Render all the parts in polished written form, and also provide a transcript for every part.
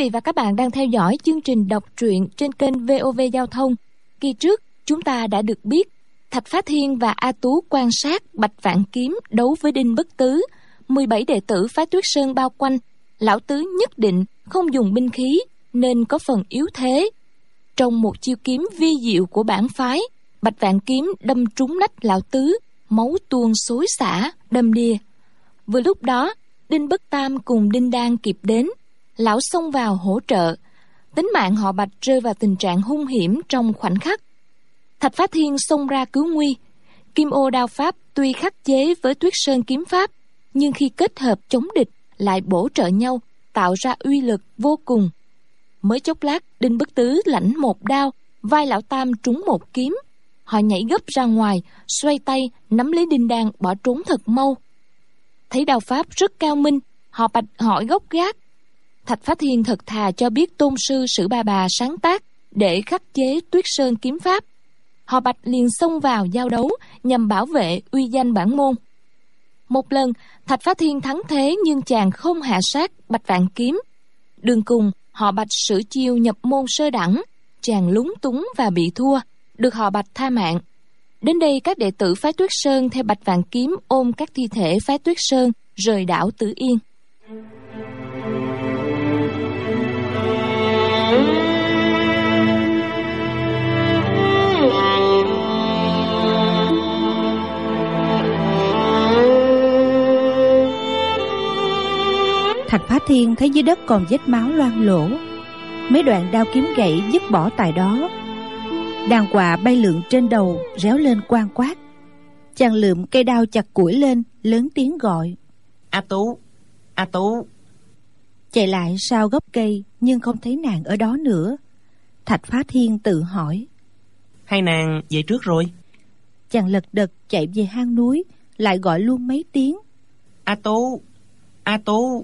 vị và các bạn đang theo dõi chương trình đọc truyện trên kênh VOV Giao thông. Kỳ trước, chúng ta đã được biết Thạch Phá Thiên và A Tú quan sát Bạch Vạn Kiếm đấu với Đinh Bất Tứ. 17 đệ tử phái Tuyết Sơn bao quanh. Lão Tứ nhất định không dùng binh khí nên có phần yếu thế. Trong một chiêu kiếm vi diệu của bản phái, Bạch Vạn Kiếm đâm trúng nách Lão Tứ, máu tuôn xối xả, đầm đìa. Vừa lúc đó, Đinh Bất Tam cùng Đinh Đan kịp đến. Lão xông vào hỗ trợ. Tính mạng họ Bạch rơi vào tình trạng hung hiểm trong khoảnh khắc. Thạch Phá Thiên xông ra cứu nguy. Kim ô đao pháp tuy khắc chế với Tuyết Sơn kiếm pháp, nhưng khi kết hợp chống địch lại bổ trợ nhau, tạo ra uy lực vô cùng. Mới chốc lát, Đinh Bất Tứ lãnh một đao, vai Lão Tam trúng một kiếm. Họ nhảy gấp ra ngoài, xoay tay nắm lấy Đinh Đan bỏ trốn thật mau. Thấy đao pháp rất cao minh, họ Bạch hỏi gốc gác. Thạch Phá Thiên thật thà cho biết tôn sư Sử Bà Bà sáng tác để khắc chế Tuyết Sơn kiếm pháp. Họ Bạch liền xông vào giao đấu nhằm bảo vệ uy danh bản môn. Một lần, Thạch Phá Thiên thắng thế nhưng chàng không hạ sát Bạch Vạn Kiếm. Đường cùng, họ Bạch sử chiêu nhập môn sơ đẳng, chàng lúng túng và bị thua, được họ Bạch tha mạng. Đến đây, các đệ tử phái Tuyết Sơn theo Bạch Vạn Kiếm ôm các thi thể phái Tuyết Sơn rời đảo Tử Yên. Thạch Phá Thiên thấy dưới đất còn vết máu loang lổ, mấy đoạn đao kiếm gãy dứt bỏ tại đó. Đàn quạ bay lượn trên đầu réo lên quang quát. Chàng lượm cây đao chặt củi lên, lớn tiếng gọi: A Tú, A Tú. Chạy lại sau gốc cây nhưng không thấy nàng ở đó nữa. Thạch Phá Thiên tự hỏi: Hai nàng về trước rồi? Chàng lật đật chạy về hang núi, lại gọi luôn mấy tiếng: A Tú, A Tú.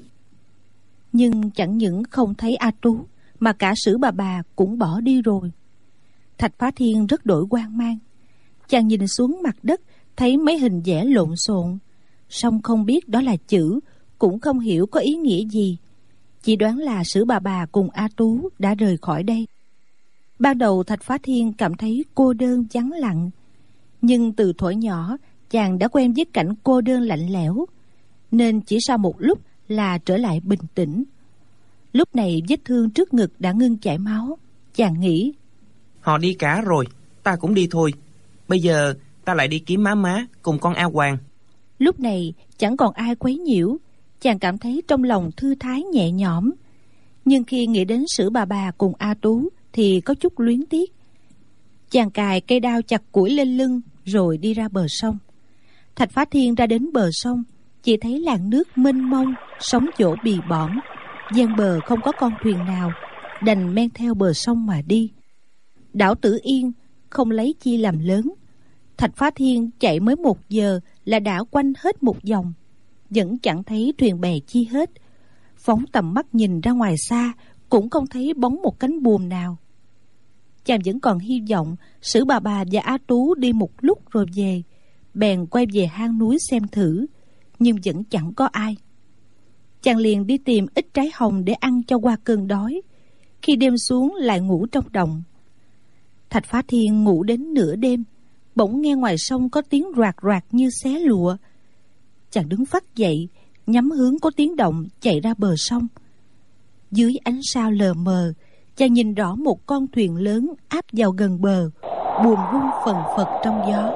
Nhưng chẳng những không thấy A Tú, mà cả Sử Bà Bà cũng bỏ đi rồi. Thạch Phá Thiên rất đổi hoang mang. Chàng nhìn xuống mặt đất, thấy mấy hình vẽ lộn xộn, song không biết đó là chữ, cũng không hiểu có ý nghĩa gì. Chỉ đoán là Sử Bà Bà cùng A Tú đã rời khỏi đây. Ban đầu Thạch Phá Thiên cảm thấy cô đơn vắng lặng, nhưng từ thuở nhỏ chàng đã quen với cảnh cô đơn lạnh lẽo, nên chỉ sau một lúc là trở lại bình tĩnh. Lúc này vết thương trước ngực đã ngưng chảy máu. Chàng nghĩ: Họ đi cả rồi, ta cũng đi thôi. Bây giờ ta lại đi kiếm má má cùng con A Hoàng. Lúc này chẳng còn ai quấy nhiễu, chàng cảm thấy trong lòng thư thái nhẹ nhõm. Nhưng khi nghĩ đến Sử Bà Bà cùng A Tú thì có chút luyến tiếc. Chàng cài cây đao chặt củi lên lưng rồi đi ra bờ sông. Thạch Phá Thiên ra đến bờ sông, chỉ thấy làn nước mênh mông, sóng vỗ bì bõm. Ven bờ không có con thuyền nào, đành men theo bờ sông mà đi. Đảo Tử Yên không lấy chi làm lớn. Thạch Phá Thiên chạy mới 1 giờ là đảo quanh hết một vòng, vẫn chẳng thấy thuyền bè chi hết. Phóng tầm mắt nhìn ra ngoài xa, cũng không thấy bóng một cánh buồm nào. Chàng vẫn còn hy vọng Sử Bà Bà và A Tú đi một lúc rồi về, bèn quay về hang núi xem thử, nhưng vẫn chẳng có ai. Chàng liền đi tìm ít trái hồng để ăn cho qua cơn đói. Khi đêm xuống lại ngủ trong đồng. Thạch Phá Thiên ngủ đến nửa đêm, bỗng nghe ngoài sông có tiếng roạt roạt như xé lụa. Chàng đứng phắt dậy, nhắm hướng có tiếng động chạy ra bờ sông. Dưới ánh sao lờ mờ, chàng nhìn rõ một con thuyền lớn áp vào gần bờ, buồm rung phần phật trong gió.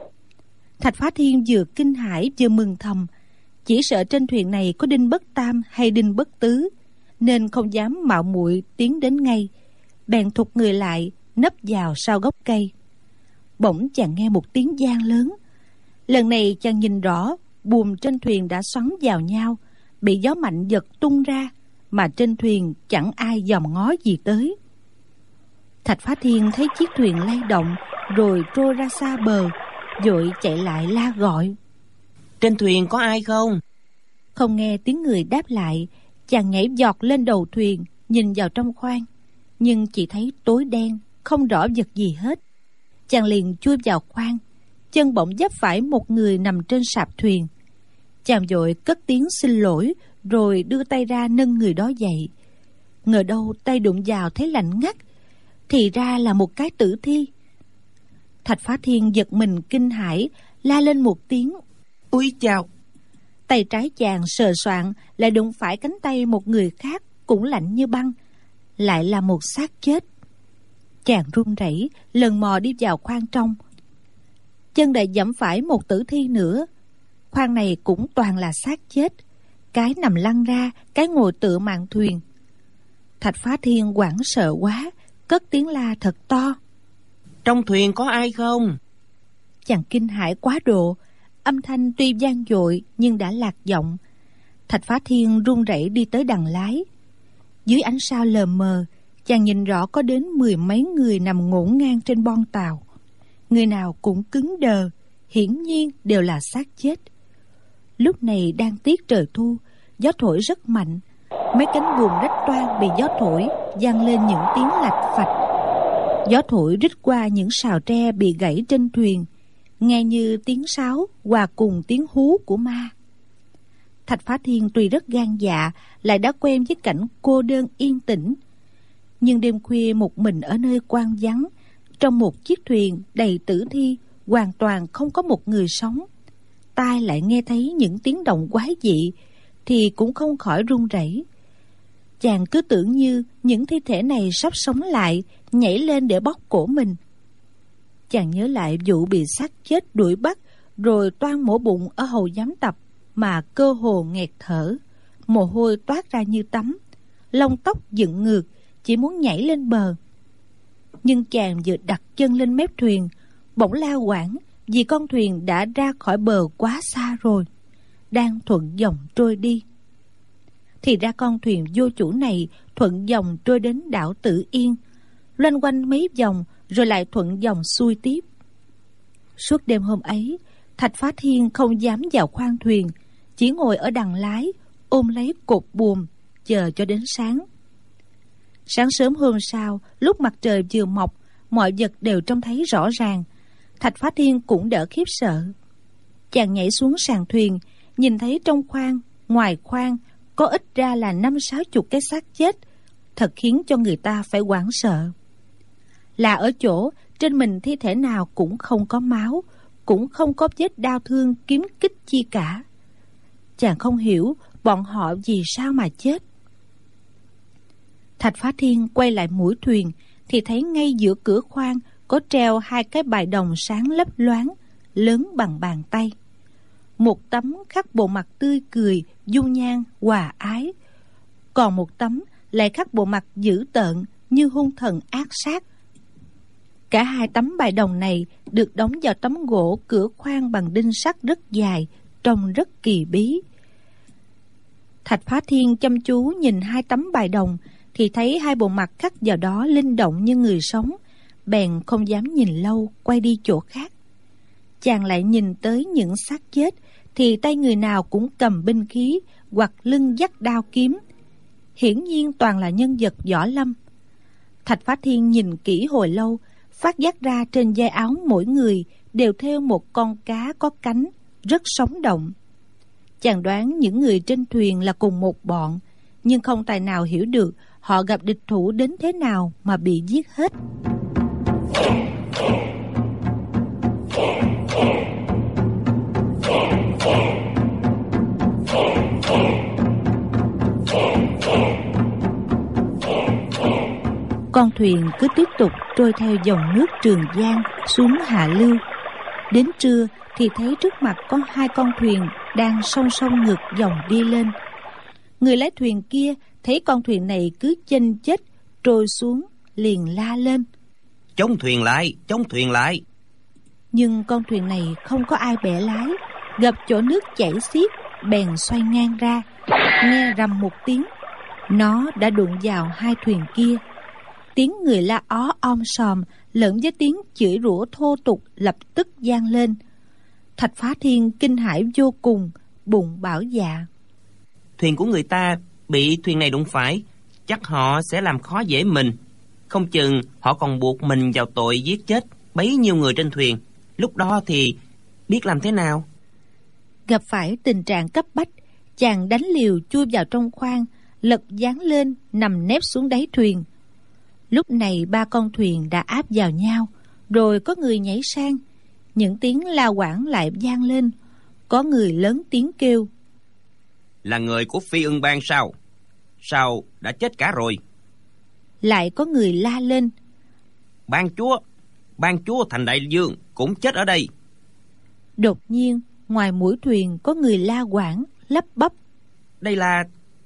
Thạch Phá Thiên vừa kinh hãi vừa mừng thầm, chỉ sợ trên thuyền này có Đinh Bất Tam hay Đinh Bất Tứ, nên không dám mạo muội tiến đến ngay, bèn thụt người lại nấp vào sau gốc cây. Bỗng chàng nghe một tiếng vang lớn. Lần này chàng nhìn rõ, buồm trên thuyền đã xoắn vào nhau, bị gió mạnh giật tung ra, mà trên thuyền chẳng ai dòm ngó gì tới. Thạch Phá Thiên thấy chiếc thuyền lay động rồi trôi ra xa bờ, vội chạy lại la gọi: Trên thuyền có ai không? Không nghe tiếng người đáp lại, chàng nhảy giọt lên đầu thuyền, nhìn vào trong khoang, nhưng chỉ thấy tối đen, không rõ vật gì hết. Chàng liền chui vào khoang, chân bỗng vấp phải một người nằm trên sạp thuyền. Chàng vội cất tiếng xin lỗi, rồi đưa tay ra nâng người đó dậy. Ngờ đâu tay đụng vào thấy lạnh ngắt, thì ra là một cái tử thi. Thạch Phá Thiên giật mình kinh hãi, la lên một tiếng. Ui chào! Tay trái chàng sờ soạng lại đụng phải cánh tay một người khác cũng lạnh như băng, lại là một xác chết. Chàng run rẩy lần mò đi vào khoang trong, chân lại dẫm phải một tử thi nữa. Khoang này cũng toàn là xác chết, cái nằm lăn ra, cái ngồi tựa mạn thuyền. Thạch Phá Thiên hoảng sợ quá, cất tiếng la thật to. Trong thuyền có ai không? Chàng kinh hãi quá độ, âm thanh tuy vang dội nhưng đã lạc giọng. Thạch Phá Thiên run rẩy đi tới đằng lái. Dưới ánh sao lờ mờ, chàng nhìn rõ có đến 10 mấy người nằm ngổn ngang trên bon tàu. Người nào cũng cứng đờ, hiển nhiên đều là xác chết. Lúc này đang tiết trời thu, gió thổi rất mạnh. Mấy cánh buồm rách toang bị gió thổi, vang lên những tiếng lạch phạch. Gió thổi rít qua những sào tre bị gãy trên thuyền, nghe như tiếng sáo hòa cùng tiếng hú của ma. Thạch Phá Thiên tuy rất gan dạ, lại đã quen với cảnh cô đơn yên tĩnh. Nhưng đêm khuya một mình ở nơi hoang vắng, trong một chiếc thuyền đầy tử thi, hoàn toàn không có một người sống, tai lại nghe thấy những tiếng động quái dị, thì cũng không khỏi run rẩy. Chàng cứ tưởng như những thi thể này sắp sống lại, nhảy lên để bóc cổ mình. Chàng nhớ lại vụ bị xác chết đuổi bắt rồi toan mổ bụng ở hầu giám tập, mà cơ hồ nghẹt thở, mồ hôi toát ra như tắm, lông tóc dựng ngược, chỉ muốn nhảy lên bờ. Nhưng chàng vừa đặt chân lên mép thuyền, bỗng la hoảng vì con thuyền đã ra khỏi bờ quá xa rồi, đang thuận dòng trôi đi. Thì ra con thuyền vô chủ này thuận dòng trôi đến đảo Tử Yên, loanh quanh mấy vòng rồi lại thuận dòng xuôi tiếp. Suốt đêm hôm ấy, Thạch Phá Thiên không dám vào khoang thuyền, chỉ ngồi ở đằng lái, ôm lấy cột buồm, chờ cho đến sáng. Sáng sớm hôm sau, lúc mặt trời vừa mọc, mọi vật đều trông thấy rõ ràng. Thạch Phá Thiên cũng đỡ khiếp sợ. Chàng nhảy xuống sàn thuyền, nhìn thấy trong khoang, ngoài khoang có ít ra là 50-60 cái xác chết, thật khiến cho người ta phải hoảng sợ. Là ở chỗ trên mình thi thể nào cũng không có máu, cũng không có vết đau thương kiếm kích chi cả. Chàng không hiểu bọn họ vì sao mà chết. Thạch Phá Thiên quay lại mũi thuyền thì thấy ngay giữa cửa khoang có treo 2 cái bài đồng sáng lấp loáng, lớn bằng bàn tay. Một tấm khắc bộ mặt tươi cười, dung nhan hòa ái, còn một tấm lại khắc bộ mặt dữ tợn như hung thần ác sát. Cả 2 tấm bài đồng này được đóng vào tấm gỗ cửa khoang bằng đinh sắt rất dài, trông rất kỳ bí. Thạch Phá Thiên chăm chú nhìn 2 tấm bài đồng thì thấy 2 bộ mặt khắc vào đó linh động như người sống, bèn không dám nhìn lâu, quay đi chỗ khác. Chàng lại nhìn tới những xác chết thì tay người nào cũng cầm binh khí hoặc lưng dắt đao kiếm, hiển nhiên toàn là nhân vật võ lâm. Thạch Phá Thiên nhìn kỹ hồi lâu, phát giác ra trên vai áo mỗi người đều thêu một con cá có cánh, rất sống động. Chàng đoán những người trên thuyền là cùng một bọn, nhưng không tài nào hiểu được họ gặp địch thủ đến thế nào mà bị giết hết. Con thuyền cứ tiếp tục trôi theo dòng nước Trường Giang xuống hạ lưu. Đến trưa thì thấy trước mặt có 2 con thuyền đang song song ngược dòng đi lên. Người lái thuyền kia thấy con thuyền này cứ chênh chếch trôi xuống, liền la lên: Chống thuyền lại, chống thuyền lại! Nhưng con thuyền này không có ai bẻ lái, gặp chỗ nước chảy xiết, bèn xoay ngang ra. Nghe rầm một tiếng, nó đã đụng vào 2 thuyền kia. Tiếng người la ó om sòm lẫn với tiếng chửi rủa thô tục lập tức vang lên. Thạch Phá Thiên kinh hãi vô cùng, bụng bảo dạ: Thuyền của người ta bị thuyền này đụng phải, chắc họ sẽ làm khó dễ mình. Không chừng họ còn buộc mình vào tội giết chết bấy nhiêu người trên thuyền. Lúc đó thì biết làm thế nào? Gặp phải tình trạng cấp bách, chàng đánh liều chui vào trong khoang, lật giáng lên nằm nép xuống đáy thuyền. Lúc này 3 con thuyền đã áp vào nhau, rồi có người nhảy sang. Những tiếng la quảng lại vang lên. Có người lớn tiếng kêu: Là người của Phi Ưng Bang sao? Sao đã chết cả rồi? Lại có người la lên: Ban chúa thành đại dương cũng chết ở đây. Đột nhiên ngoài mũi thuyền có người la quảng, lắp bắp: Đây là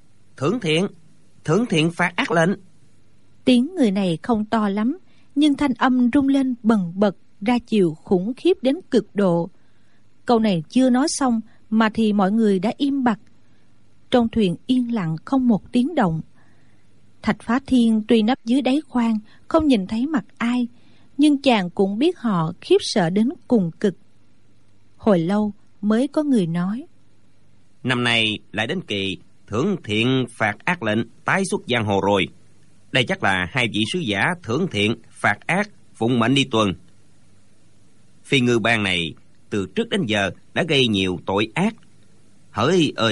Thưởng Thiện phạt ác lệnh. Tiếng người này không to lắm, nhưng thanh âm rung lên bần bật, ra chiều khủng khiếp đến cực độ. Câu này chưa nói xong mà thì mọi người đã im bặt. Trong thuyền yên lặng không một tiếng động. Thạch Phá Thiên tuy nấp dưới đáy khoang, không nhìn thấy mặt ai, nhưng chàng cũng biết họ khiếp sợ đến cùng cực. Hồi lâu mới có người nói: Năm nay lại đến kỳ Thưởng Thiện phạt ác lệnh tái xuất giang hồ rồi. Đây chắc là 2 vị sứ giả Thưởng Thiện phạt ác phụng mệnh đi tuần. Phi Ngư Bang này từ trước đến giờ đã gây nhiều tội ác. Hỡi ơi!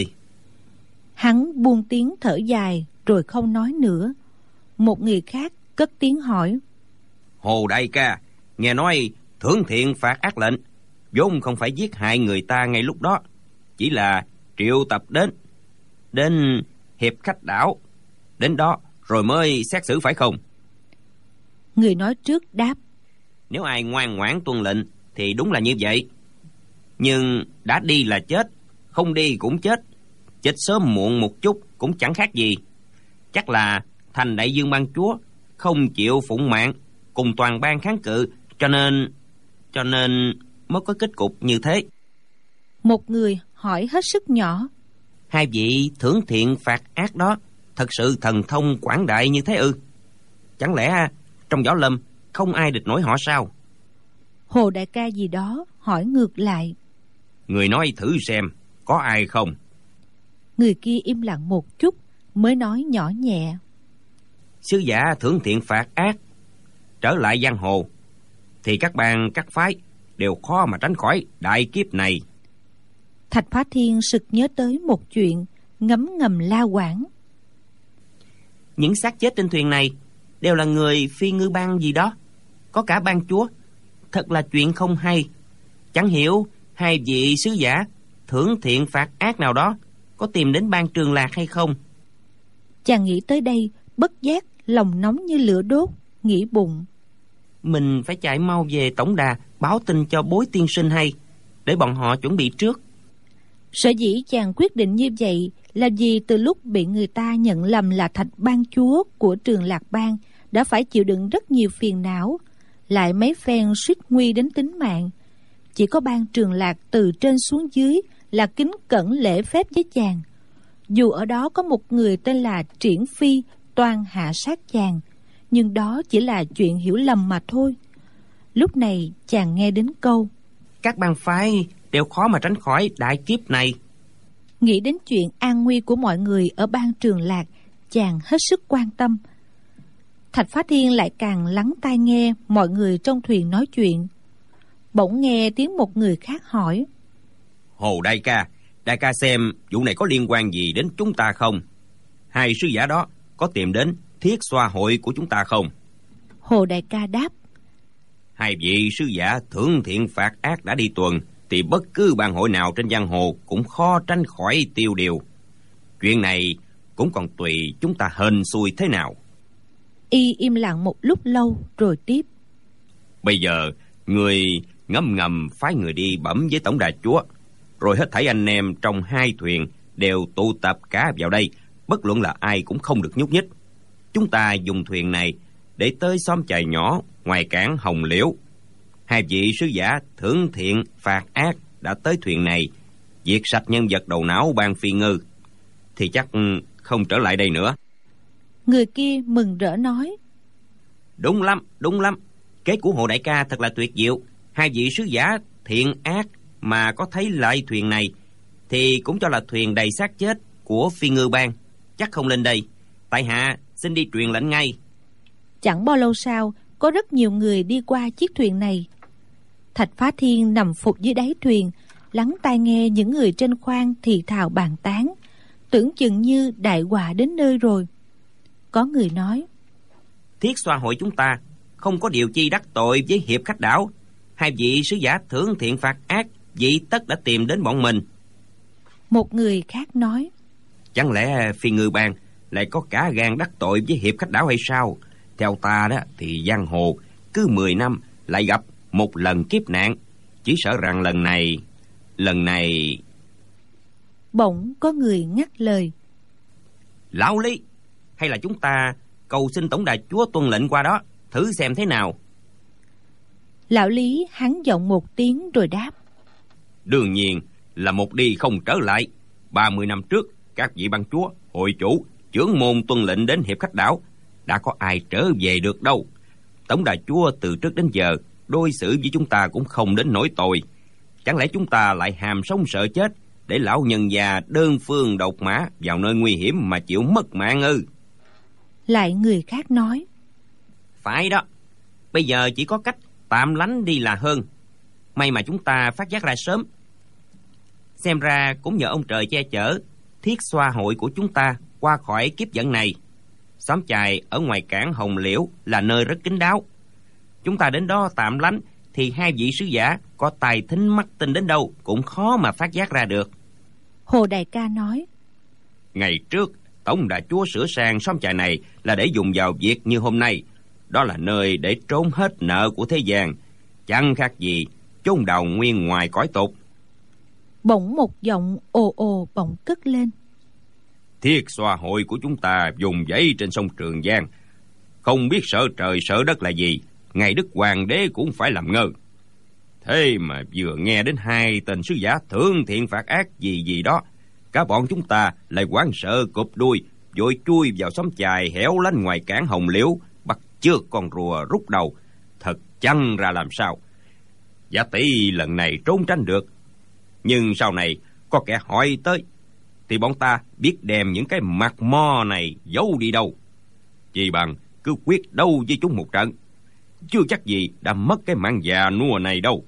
Hắn buông tiếng thở dài rồi không nói nữa. Một người khác cất tiếng hỏi: Hồ đại ca, nghe nói Thưởng Thiện phạt ác lệnh vốn không phải giết hại người ta ngay lúc đó, chỉ là triệu tập đến Hiệp Khách Đảo, đến đó rồi mới xét xử phải không? Người nói trước đáp: Nếu ai ngoan ngoãn tuân lệnh thì đúng là như vậy. Nhưng đã đi là chết, không đi cũng chết. Chết sớm muộn một chút cũng chẳng khác gì. Chắc là thành đại dương ban chúa không chịu phụng mạng, cùng toàn bang kháng cự, cho nên mới có kết cục như thế. Một người hỏi hết sức nhỏ: 2 vị Thưởng Thiện phạt ác đó thật sự thần thông quảng đại như thế ư? Chẳng lẽ trong võ lâm không ai địch nổi họ sao? Hồ đại ca gì đó hỏi ngược lại: Người nói thử xem, có ai không? Người kia im lặng một chút mới nói nhỏ nhẹ: Sứ giả Thưởng Thiện phạt ác trở lại giang hồ thì các bang các phái đều khó mà tránh khỏi đại kiếp này. Thạch Phá Thiên sực nhớ tới một chuyện, ngấm ngầm la quảng: Những xác chết trên thuyền này đều là người Phi Ngư Bang gì đó, có cả ban chúa. Thật là chuyện không hay. Chẳng hiểu 2 vị sứ giả Thưởng Thiện phạt ác nào đó có tìm đến Ban Trường Lạc hay không? Chàng nghĩ tới đây, bất giác lòng nóng như lửa đốt, nghĩ bụng: Mình phải chạy mau về tổng đà báo tin cho Bối tiên sinh hay, để bọn họ chuẩn bị trước. Sở dĩ chàng quyết định như vậy là vì từ lúc bị người ta nhận lầm là Thạch Ban Chúa của Trường Lạc Bang đã phải chịu đựng rất nhiều phiền não, lại mấy phen suýt nguy đến tính mạng. Chỉ có Ban Trường Lạc từ trên xuống dưới là kính cẩn lễ phép với chàng. Dù ở đó có một người tên là Triển Phi toan hạ sát chàng, nhưng đó chỉ là chuyện hiểu lầm mà thôi. Lúc này chàng nghe đến câu: Các bang phái đều khó mà tránh khỏi đại kiếp này. Nghĩ đến chuyện an nguy của mọi người ở Ban Trường Lạc, chàng hết sức quan tâm. Thạch Phá Thiên lại càng lắng tai nghe mọi người trong thuyền nói chuyện. Bỗng nghe tiếng một người khác hỏi: Hồ đại ca xem vụ này có liên quan gì đến chúng ta không? 2 sứ giả đó có tìm đến Thiết Xoa hội của chúng ta không? Hồ đại ca đáp: 2 vị sứ giả Thưởng Thiện phạt ác đã đi tuần, thì bất cứ bang hội nào trên giang hồ cũng khó tránh khỏi tiêu điều. Chuyện này cũng còn tùy chúng ta hên xui thế nào. Y im lặng một lúc lâu rồi tiếp: Bây giờ người ngầm phái người đi bẩm với tổng đà chúa, rồi hết thảy anh em trong 2 thuyền đều tụ tập cả vào đây, bất luận là ai cũng không được nhúc nhích. Chúng ta dùng thuyền này để tới xóm chài nhỏ ngoài cảng Hồng Liễu. 2 vị sứ giả Thưởng Thiện phạt ác đã tới thuyền này, diệt sạch nhân vật đầu não Ban Phi Ngư, thì chắc không trở lại đây nữa. Người kia mừng rỡ nói: Đúng lắm, kế của Hồ đại ca thật là tuyệt diệu. 2 vị sứ giả thiện ác mà có thấy lại thuyền này thì cũng cho là thuyền đầy xác chết của Phi Ngư Bang, chắc không lên đây. Tại hạ xin đi truyền lệnh ngay. Chẳng bao lâu sau, có rất nhiều người đi qua chiếc thuyền này. Thạch Phá Thiên nằm phục dưới đáy thuyền, lắng tai nghe những người trên khoang thì thào bàn tán, tưởng chừng như đại họa đến nơi rồi. Có người nói: Thiết Xoa hội chúng ta không có điều chi đắc tội với hiệp khách đảo. Hai vị sứ giả thưởng thiện phạt ác, vị tất đã tìm đến bọn mình. Một người khác nói: Chẳng lẽ Phi Ngư Bang lại có cả gan đắc tội với hiệp khách đảo hay sao? Theo ta đó thì giang hồ cứ 10 năm lại gặp một lần kiếp nạn. Chỉ sợ rằng lần này... Bỗng có người ngắt lời: Lão Lý, hay là chúng ta cầu xin tổng đà chúa tuân lệnh qua đó, thử xem thế nào. Lão Lý hắn giọng một tiếng rồi đáp: Đương nhiên là một đi không trở lại. 30 năm trước, các vị ban chúa, hội chủ, trưởng môn tuân lệnh đến hiệp khách đảo, đã có ai trở về được đâu. Tổng đà chúa từ trước đến giờ đối xử với chúng ta cũng không đến nỗi tồi. Chẳng lẽ chúng ta lại hàm sống sợ chết, để lão nhân già đơn phương độc mã vào nơi nguy hiểm mà chịu mất mạng ư? Lại người khác nói: Phải đó, bây giờ chỉ có cách tạm lánh đi là hơn. May mà chúng ta phát giác ra sớm. Xem ra cũng nhờ ông trời che chở, Thiết Xoa hội của chúng ta qua khỏi kiếp giận này. Xóm chài ở ngoài cảng Hồng Liễu là nơi rất kín đáo. Chúng ta đến đó tạm lánh thì hai vị sứ giả có tài thính mắt tinh đến đâu cũng khó mà phát giác ra được. Hồ Đại Ca nói: Ngày trước tổng đà chúa sửa sang xóm chài này là để dùng vào việc như hôm nay. Đó là nơi để trốn hết nợ của thế gian, chẳng khác gì chôn đầu nguyên ngoài cõi tục. Bỗng một giọng ồ ồ bỗng cất lên: Thiết Xoa hội của chúng ta dùng dãy trên sông Trường Giang, không biết sợ trời sợ đất là gì, ngày đức hoàng đế cũng phải làm ngơ. Thế mà vừa nghe đến hai tên sứ giả thưởng thiện phạt ác gì đó, cả bọn chúng ta lại hoảng sợ cụp đuôi, vội chui vào xóm chài hẻo lánh ngoài cảng Hồng Liễu, bắt chước con rùa rút đầu. Thật chăng ra làm sao? Giả tỷ lần này trốn tránh được, nhưng sau này có kẻ hỏi tới thì bọn ta biết đem những cái mặt mo này giấu đi đâu. Chỉ bằng cứ quyết đấu với chúng một trận, chưa chắc gì đã mất cái mạng già nua này đâu.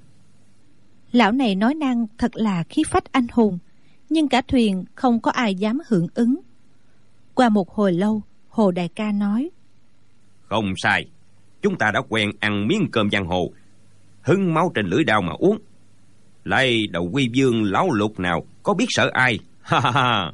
Lão này nói năng thật là khí phách anh hùng, nhưng cả thuyền không có ai dám hưởng ứng. Qua một hồi lâu, Hồ Đại Ca nói: Không sai, chúng ta đã quen ăn miếng cơm giang hồ, hứng máu trên lưỡi đao mà uống. Lại đầu Quy Vương lão Lục nào có biết sợ ai? Ha ha ha.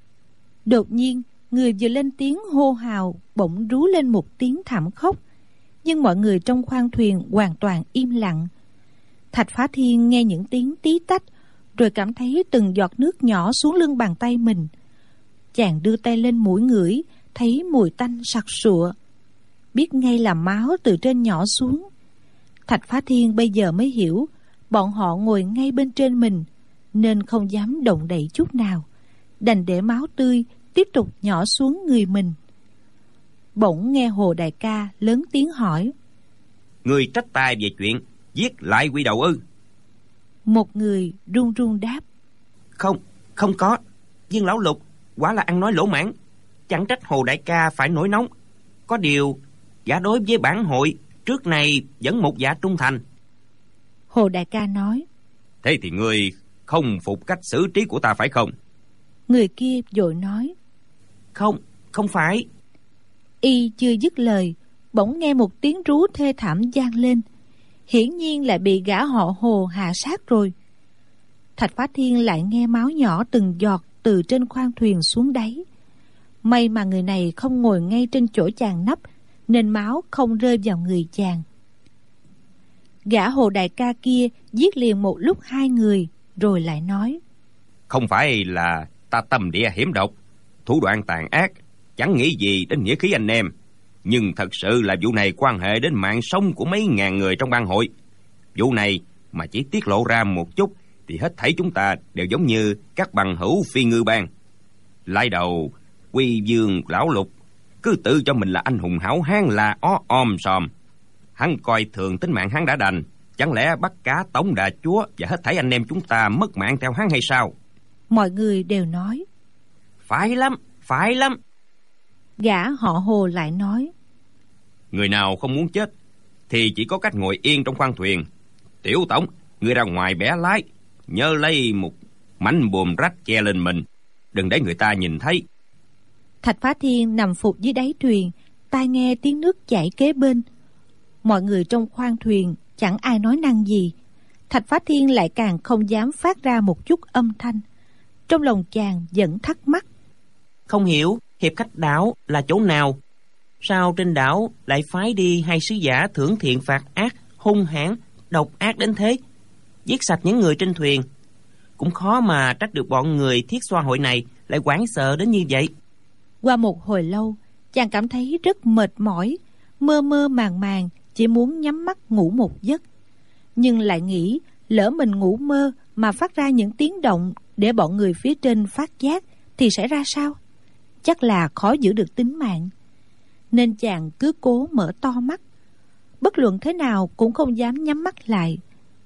Đột nhiên, người vừa lên tiếng hô hào bỗng rú lên một tiếng thảm khốc, nhưng mọi người trong khoang thuyền hoàn toàn im lặng. Thạch Phá Thiên nghe những tiếng tí tách, rồi cảm thấy từng giọt nước nhỏ xuống lưng bàn tay mình. Chàng đưa tay lên mũi ngửi, thấy mùi tanh sặc sụa, biết ngay là máu từ trên nhỏ xuống. Thạch Phá Thiên bây giờ mới hiểu bọn họ ngồi ngay bên trên mình, nên không dám động đậy chút nào, đành để máu tươi tiếp tục nhỏ xuống người mình. Bỗng nghe Hồ Đại Ca lớn tiếng hỏi: Người trách ta về chuyện giết lại quỷ đầu ư? Một người run run đáp: Không có. Viên lão Lục quả là ăn nói lỗ mãn, chẳng trách Hồ Đại Ca phải nổi nóng. Có điều gã đối với bản hội trước này vẫn một dạ trung thành. Hồ Đại Ca nói: Thế thì ngươi không phục cách xử trí của ta phải không? Người kia vội nói: Không phải. Y chưa dứt lời, bỗng nghe một tiếng rú thê thảm vang lên, hiển nhiên lại bị gã họ Hồ hạ sát rồi. Thạch Phá Thiên lại nghe máu nhỏ từng giọt từ trên khoang thuyền xuống đáy. May mà người này không ngồi ngay trên chỗ chàng nấp, nên máu không rơi vào người chàng. Gã Hồ Đại Ca kia giết liền một lúc 2 người, rồi lại nói: Không phải là ta tâm địa hiểm độc, thủ đoạn tàn ác, chẳng nghĩ gì đến nghĩa khí anh em, nhưng thật sự là vụ này quan hệ đến mạng sống của mấy ngàn người trong bang hội. Vụ này mà chỉ tiết lộ ra một chút thì hết thảy chúng ta đều giống như các bằng hữu Phi Ngư Bang. Lại đầu Quy Vương lão Lục cứ tự cho mình là anh hùng hảo hán là om sòm. Hắn coi thường tính mạng hắn đã đành, chẳng lẽ bắt cả tổng đà chúa và hết thảy anh em chúng ta mất mạng theo hắn hay sao? Mọi người đều nói: Phải lắm. Gã họ Hồ lại nói: Người nào không muốn chết thì chỉ có cách ngồi yên trong khoang thuyền. Tiểu tổng, người ra ngoài bẻ lái, nhớ lấy một mảnh buồm rách che lên mình, đừng để người ta nhìn thấy. Thạch Phá Thiên nằm phục dưới đáy thuyền, tai nghe tiếng nước chảy kế bên. Mọi người trong khoang thuyền chẳng ai nói năng gì. Thạch Phá Thiên lại càng không dám phát ra một chút âm thanh. Trong lòng chàng vẫn thắc mắc. Không hiểu Hiệp Khách đảo là chỗ nào? Sao trên đảo lại phái đi 2 sứ giả thưởng thiện phạt ác, hung hãn, độc ác đến thế, giết sạch những người trên thuyền? Cũng khó mà trách được bọn người Thiết Xoa hội này lại hoảng sợ đến như vậy. Qua một hồi lâu, chàng cảm thấy rất mệt mỏi, mơ mơ màng màng, chỉ muốn nhắm mắt ngủ một giấc. Nhưng lại nghĩ, lỡ mình ngủ mơ mà phát ra những tiếng động để bọn người phía trên phát giác thì sẽ ra sao? Chắc là khó giữ được tính mạng. Nên chàng cứ cố mở to mắt, bất luận thế nào cũng không dám nhắm mắt lại.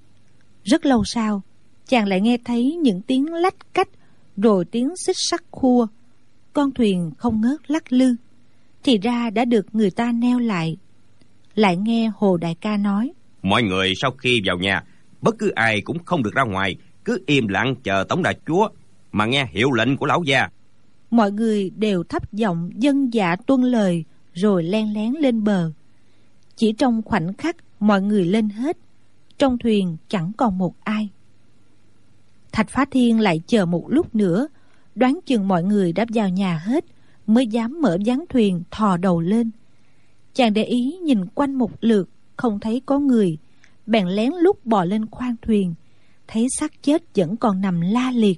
Rất lâu sau, chàng lại nghe thấy những tiếng lách cách, rồi tiếng xích sắt khua. Con thuyền không ngớt lắc lư, thì ra đã được người ta neo lại. Lại nghe Hồ đại ca nói: Mọi người sau khi vào nhà, bất cứ ai cũng không được ra ngoài, cứ im lặng chờ tổng đà chúa mà nghe hiệu lệnh của lão gia. Mọi người đều thấp giọng vâng dạ tuân lời, rồi len lén lên bờ. Chỉ trong khoảnh khắc mọi người lên hết, trong thuyền chẳng còn một ai. Thạch Phá Thiên lại chờ một lúc nữa, đoán chừng mọi người đã vào nhà hết, mới dám mở ván thuyền thò đầu lên. Chàng để ý nhìn quanh một lượt, không thấy có người, bèn lén lút bò lên khoang thuyền, thấy xác chết vẫn còn nằm la liệt.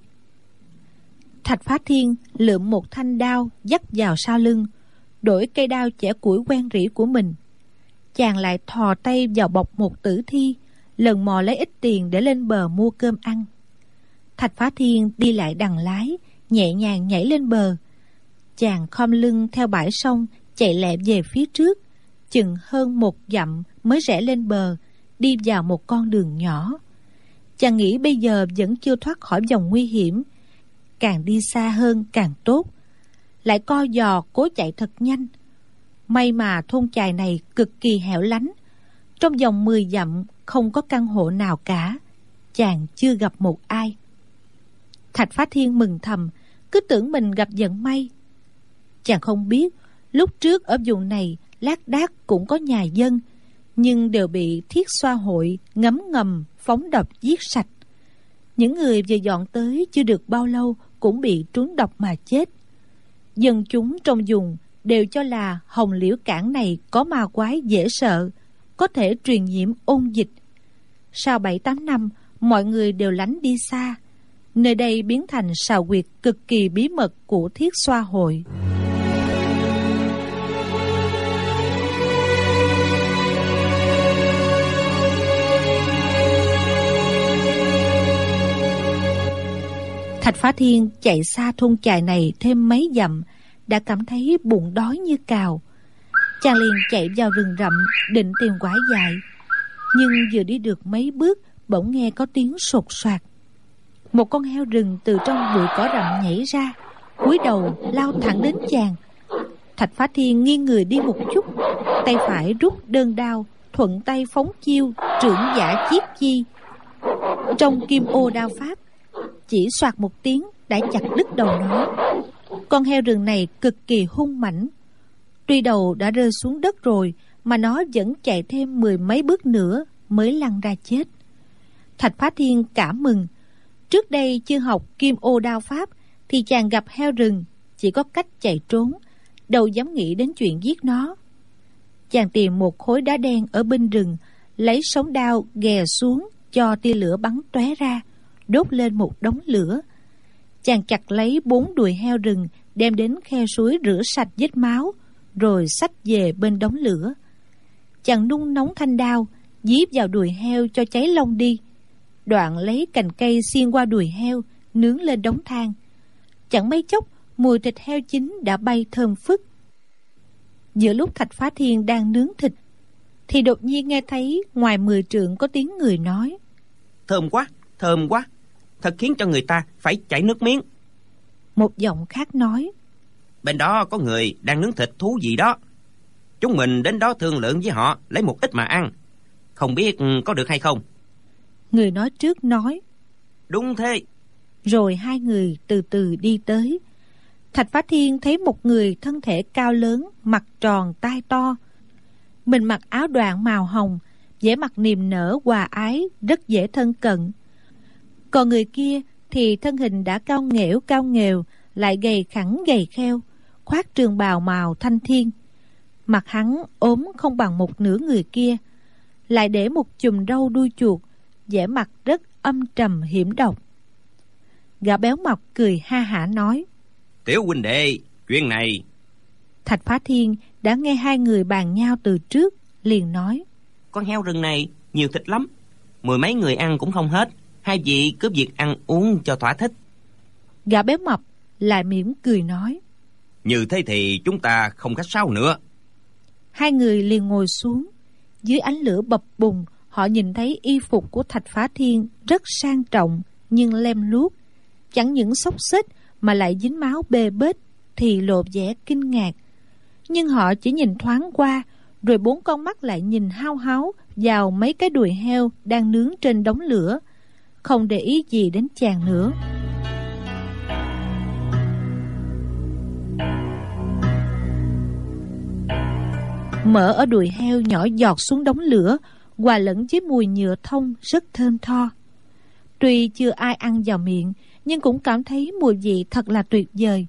Thạch Phá Thiên lượm một thanh đao dắt vào sau lưng, đổi cây đao chẻ củi quen rỉ của mình. Chàng lại thò tay vào bọc một tử thi, lần mò lấy ít tiền để lên bờ mua cơm ăn. Thạch Phá Thiên đi lại đằng lái, nhẹ nhàng nhảy lên bờ. Chàng khom lưng theo bãi sông, chạy lẹ về phía trước, chừng hơn 1 dặm mới rẽ lên bờ, đi vào một con đường nhỏ. Chàng nghĩ bây giờ vẫn chưa thoát khỏi vòng nguy hiểm, càng đi xa hơn càng tốt. Lại co giò cố chạy thật nhanh. May mà thôn chài này cực kỳ hẻo lánh, trong vòng 10 dặm không có căn hộ nào cả. Chàng chưa gặp một ai. Thạch Phá Thiên mừng thầm, cứ tưởng mình gặp vận may. Chàng không biết lúc trước ở vùng này lác đác cũng có nhà dân, nhưng đều bị Thiết Xoa hội ngấm ngầm phóng độc giết sạch. Những người vừa dọn tới chưa được bao lâu cũng bị trúng độc mà chết. Dân chúng trong vùng đều cho là Hồng Liễu Cảng này có ma quái dễ sợ, có thể truyền nhiễm ôn dịch. Sau 7-8 năm, mọi người đều lánh đi xa. Nơi đây biến thành sào huyệt cực kỳ bí mật của Thiết Xoa hội. Thạch Phá Thiên chạy xa thôn chài này thêm mấy dặm, đã cảm thấy bụng đói như cào. Chàng liền chạy vào rừng rậm định tìm quả dại, nhưng vừa đi được mấy bước bỗng nghe có tiếng sột soạt. Một con heo rừng từ trong bụi cỏ rậm nhảy ra, cúi đầu lao thẳng đến chàng. Thạch Phá Thiên nghiêng người đi một chút, tay phải rút đơn đao, thuận tay phóng chiêu trưởng giả chiết chi. Trong kim ô đao pháp, chỉ soạt một tiếng đã chặt đứt đầu nó. Con heo rừng này cực kỳ hung mãnh. Tuy đầu đã rơi xuống đất rồi, mà nó vẫn chạy thêm 10 mấy bước nữa mới lăn ra chết. Thạch Phá Thiên cảm mừng. Trước đây chưa học kim ô đao pháp, thì chàng gặp heo rừng chỉ có cách chạy trốn, đâu dám nghĩ đến chuyện giết nó. Chàng tìm một khối đá đen ở bên rừng, lấy sống đao ghè xuống cho tia lửa bắn tóe ra, đốt lên một đống lửa. Chàng chặt lấy 4 đùi heo rừng, đem đến khe suối rửa sạch vết máu, rồi xách về bên đống lửa. Chàng nung nóng thanh đao, dí vào đùi heo cho cháy lông đi, đoạn lấy cành cây xiên qua đùi heo, nướng lên đống than. Chẳng mấy chốc, mùi thịt heo chín đã bay thơm phức. Giữa lúc Thạch Phá Thiên đang nướng thịt, thì đột nhiên nghe thấy ngoài 10 trượng có tiếng người nói: Thơm quá, thơm quá, thật khiến cho người ta phải chảy nước miếng. Một giọng khác nói: Bên đó có người đang nướng thịt thú gì đó. Chúng mình đến đó thương lượng với họ, lấy một ít mà ăn. Không biết có được hay không? Người nói trước nói: Đúng thế, Rồi hai người từ từ đi tới. Thạch Phá Thiên thấy một người thân thể cao lớn, mặt tròn tai to. Mình mặc áo đoạn màu hồng, vẻ mặt niềm nở hòa ái, rất dễ thân cận. Còn người kia thì thân hình đã cao nghèo, lại gầy khẳng gầy kheo, khoác trường bào màu thanh thiên. Mặt hắn ốm không bằng một nửa người kia, lại để một chùm râu đuôi chuột, vẻ mặt rất âm trầm hiểm độc. Gã béo mập cười ha hả nói: Tiểu huynh đệ, chuyện này... Thạch Phá Thiên đã nghe hai người bàn nhau từ trước, liền nói: Con heo rừng này nhiều thịt lắm, 10 mấy người ăn cũng không hết. Hai vị cứ việc ăn uống cho thỏa thích. Gã béo mập lại mỉm cười nói: Như thế thì chúng ta không khách sáo nữa. Hai người liền ngồi xuống. Dưới ánh lửa bập bùng, họ nhìn thấy y phục của Thạch Phá Thiên rất sang trọng nhưng lem luốc, chẳng những xốc xếch mà lại dính máu bê bết, thì lộ vẻ kinh ngạc. Nhưng họ chỉ nhìn thoáng qua, rồi 4 con mắt lại nhìn hao háo vào mấy cái đùi heo đang nướng trên đống lửa, không để ý gì đến chàng nữa. Mỡ ở đùi heo nhỏ giọt xuống đống lửa, hòa lẫn với mùi nhựa thông rất thơm tho. Tuy chưa ai ăn vào miệng, nhưng cũng cảm thấy mùi vị thật là tuyệt vời.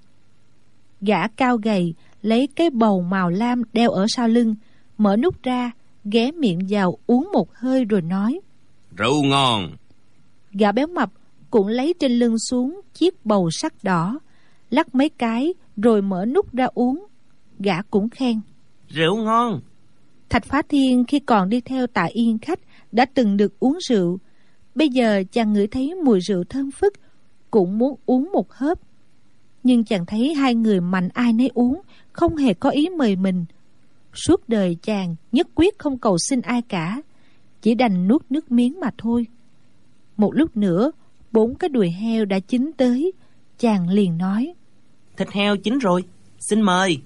Gã cao gầy lấy cái bầu màu lam đeo ở sau lưng, mở nút ra, ghé miệng vào uống một hơi rồi nói: Rượu ngon. Gã béo mập cũng lấy trên lưng xuống chiếc bầu sắc đỏ, lắc mấy cái rồi mở nút ra uống. Gã cũng khen: Rượu ngon. Thạch Phá Thiên khi còn đi theo Tạ Yên Khách đã từng được uống rượu. Bây giờ chàng ngửi thấy mùi rượu thơm phức, cũng muốn uống một hớp. Nhưng chàng thấy hai người mạnh ai nấy uống, không hề có ý mời mình. Suốt đời chàng nhất quyết không cầu xin ai cả, chỉ đành nuốt nước miếng mà thôi. Một lúc nữa 4 cái đùi heo đã chín tới. Chàng liền nói: Thịt heo chín rồi, xin mời.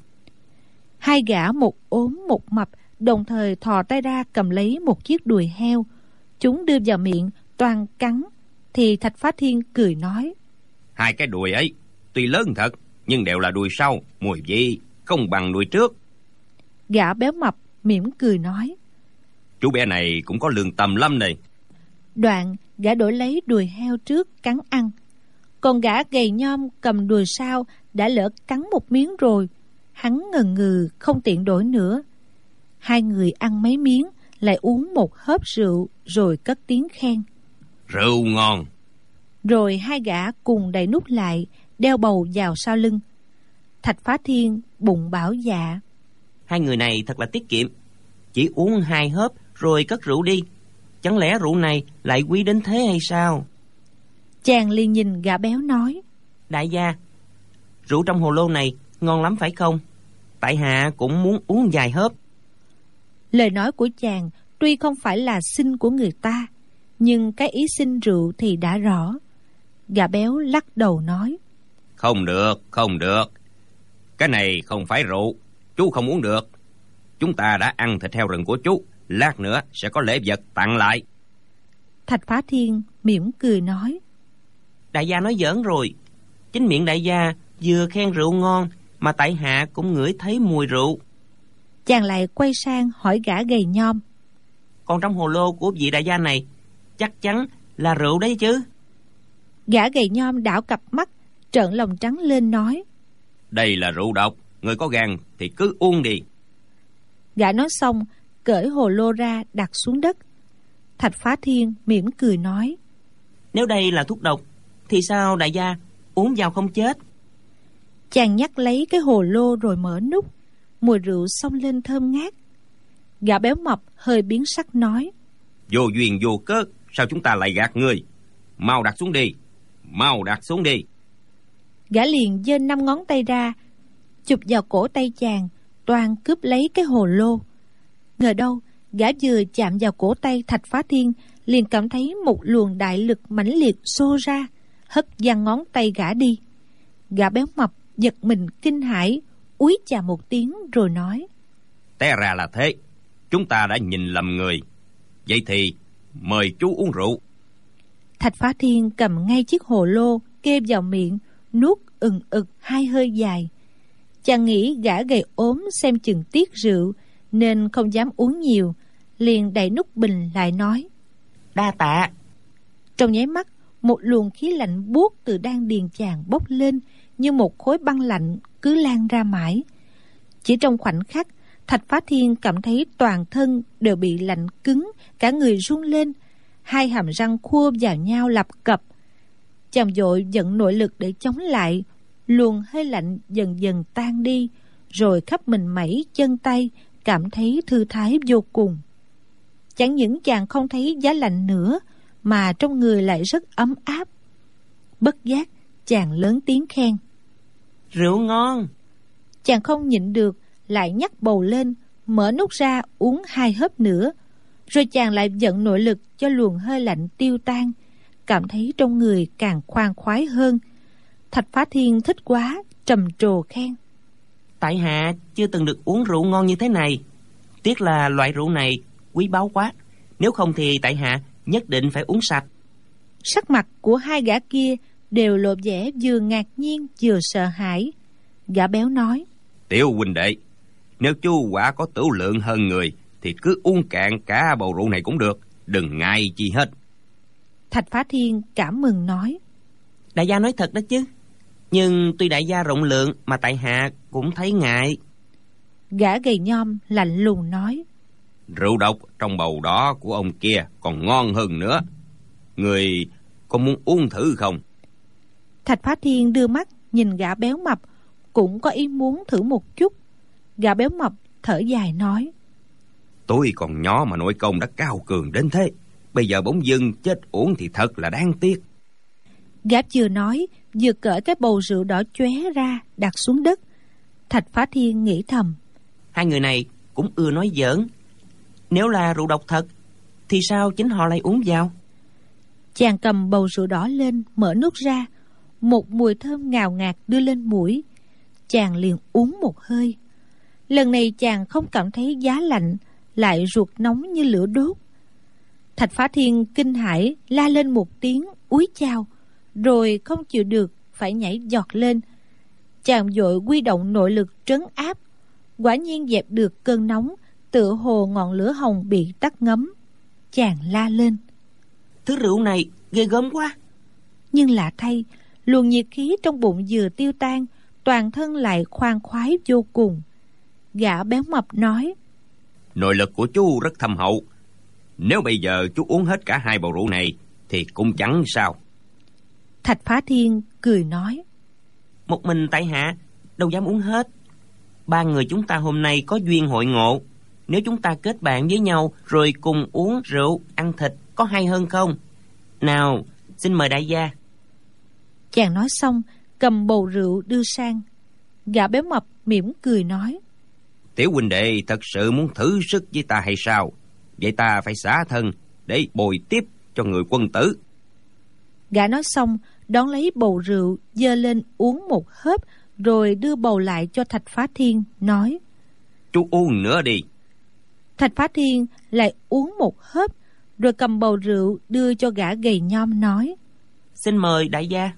Hai gã một ốm một mập đồng thời thò tay ra cầm lấy một chiếc đùi heo. Chúng đưa vào miệng toàn cắn. Thì Thạch Phá Thiên cười nói: Hai cái đùi ấy tuy lớn thật, nhưng đều là đùi sau, mùi vị không bằng đùi trước. Gã béo mập mỉm cười nói: Chú bé này cũng có lương tâm lắm này. Đoạn gã đổi lấy đùi heo trước cắn ăn. Còn gã gầy nhom cầm đùi sau đã lỡ cắn một miếng rồi. Hắn ngần ngừ không tiện đổi nữa. Hai người ăn mấy miếng, lại uống một hớp rượu, rồi cất tiếng khen: Rượu ngon. Rồi hai gã cùng đậy nút lại, đeo bầu vào sau lưng. Thạch Phá Thiên bụng bảo dạ: Hai người này thật là tiết kiệm, chỉ uống 2 hớp rồi cất rượu đi. Chẳng lẽ rượu này lại quý đến thế hay sao? Chàng liền nhìn gã béo nói: Đại gia, rượu trong hồ lô này ngon lắm phải không? Tại hạ cũng muốn uống vài hớp. Lời nói của chàng tuy không phải là xin của người ta, nhưng cái ý xin rượu thì đã rõ. Gã béo lắc đầu nói: Không được, không được. Cái này không phải rượu, chú không uống được. Chúng ta đã ăn thịt heo rừng của chú, lát nữa sẽ có lễ vật tặng lại. Thạch Phá Thiên mỉm cười nói: Đại gia nói giỡn rồi. Chính miệng đại gia vừa khen rượu ngon, mà tại hạ cũng ngửi thấy mùi rượu. Chàng lại quay sang hỏi gã gầy nhom: Còn trong hồ lô của vị đại gia này chắc chắn là rượu đấy chứ? Gã gầy nhom đảo cặp mắt, trợn lòng trắng lên nói: Đây là rượu độc, người có gan thì cứ uống đi. Gã nói xong cởi hồ lô ra đặt xuống đất. Thạch Phá Thiên mỉm cười nói: Nếu đây là thuốc độc thì sao đại gia uống vào không chết? Chàng nhắc lấy cái hồ lô rồi mở nút. Mùi rượu xông lên thơm ngát. Gã béo mập hơi biến sắc nói: Vô duyên vô cớ, sao chúng ta lại gạt người? Mau đặt xuống đi, mau đặt xuống đi. Gã liền giơ 5 ngón tay ra, chụp vào cổ tay chàng, toan cướp lấy cái hồ lô. Ngờ đâu gã vừa chạm vào cổ tay Thạch Phá Thiên, liền cảm thấy một luồng đại lực mãnh liệt xô ra, hất văng ngón tay gã đi. Gã béo mập giật mình kinh hãi, úi chà một tiếng rồi nói: Té ra là thế, chúng ta đã nhìn lầm người. Vậy thì mời chú uống rượu. Thạch Phá Thiên cầm ngay chiếc hồ lô kê vào miệng, nuốt ừng ực 2 hơi dài. Chàng nghĩ gã gầy ốm xem chừng tiếc rượu nên không dám uống nhiều, liền đậy nút bình lại nói: Đa tạ. Trong nháy mắt, một luồng khí lạnh buốt từ đan điền chàng bốc lên như một khối băng lạnh cứ lan ra mãi. Chỉ trong khoảnh khắc, Thạch Phá Thiên cảm thấy toàn thân đều bị lạnh cứng, cả người run lên, 2 hàm răng khua vào nhau lập cập. Chàng vội vận nội lực để chống lại, luồng hơi lạnh dần dần tan đi, rồi khắp mình mẩy chân tay cảm thấy thư thái vô cùng. Chẳng những chàng không thấy giá lạnh nữa, mà trong người lại rất ấm áp. Bất giác chàng lớn tiếng khen: Rượu ngon. Chàng không nhịn được, lại nhắc bầu lên, mở nút ra uống 2 hớp nữa. Rồi chàng lại vận nội lực cho luồng hơi lạnh tiêu tan, cảm thấy trong người càng khoan khoái hơn. Thạch Phá Thiên thích quá, trầm trồ khen: Tại hạ chưa từng được uống rượu ngon như thế này. Tiếc là loại rượu này quý báu quá, nếu không thì tại hạ nhất định phải uống sạch. Sắc mặt của 2 gã kia đều lộ vẻ vừa ngạc nhiên vừa sợ hãi. Gã béo nói: Tiểu huynh đệ, nếu chú quả có tửu lượng hơn người thì cứ uống cạn cả bầu rượu này cũng được, đừng ngại chi hết. Thạch Phá Thiên cảm mừng nói: Đại gia nói thật đó chứ, nhưng tuy đại gia rộng lượng mà tại hạ cũng thấy ngại. Gã gầy nhom lạnh lùng nói: Rượu độc trong bầu đó của ông kia còn ngon hơn nữa, người có muốn uống thử không? Thạch Phá Thiên đưa mắt nhìn gã béo mập, cũng có ý muốn thử một chút. Gã béo mập thở dài nói: Tôi còn nhỏ mà nội công đã cao cường đến thế, bây giờ bỗng dưng chết uổng thì thật là đáng tiếc. Gã vừa nói vừa cởi cái bầu rượu đỏ chóe ra đặt xuống đất. Thạch Phá Thiên nghĩ thầm: 2 người này cũng ưa nói giỡn. Nếu là rượu độc thật thì sao chính họ lại uống vào? Chàng cầm bầu rượu đỏ lên, mở nút ra, một mùi thơm ngào ngạt đưa lên mũi. Chàng liền uống một hơi. Lần này chàng không cảm thấy giá lạnh, lại ruột nóng như lửa đốt. Thạch Phá Thiên kinh hãi la lên một tiếng úi chao, rồi không chịu được phải nhảy giọt lên. Chàng vội huy động nội lực trấn áp, quả nhiên dẹp được cơn nóng, tựa hồ ngọn lửa hồng bị tắt ngấm. Chàng la lên: Thứ rượu này ghê gớm quá. Nhưng lạ thay, luồng nhiệt khí trong bụng vừa tiêu tan, toàn thân lại khoan khoái vô cùng. Gã béo mập nói: Nội lực của chú rất thâm hậu, nếu bây giờ chú uống hết cả 2 bầu rượu này thì cũng chẳng sao. Thạch Phá Thiên cười nói: Một mình tại hạ đâu dám uống hết. 3 người chúng ta hôm nay có duyên hội ngộ, nếu chúng ta kết bạn với nhau rồi cùng uống rượu ăn thịt có hay hơn không? Nào, xin mời đại gia. Chàng nói xong cầm bầu rượu đưa sang. Gã béo mập mỉm cười nói: Tiểu huynh đệ thật sự muốn thử sức với ta hay sao? Vậy ta phải xả thân để bồi tiếp cho người quân tử. Gã nói xong đón lấy bầu rượu, giơ lên uống một hớp, rồi đưa bầu lại cho Thạch Phá Thiên, nói: Chú uống nữa đi. Thạch Phá Thiên lại uống một hớp, rồi cầm bầu rượu đưa cho gã gầy nhom, nói: Xin mời đại gia.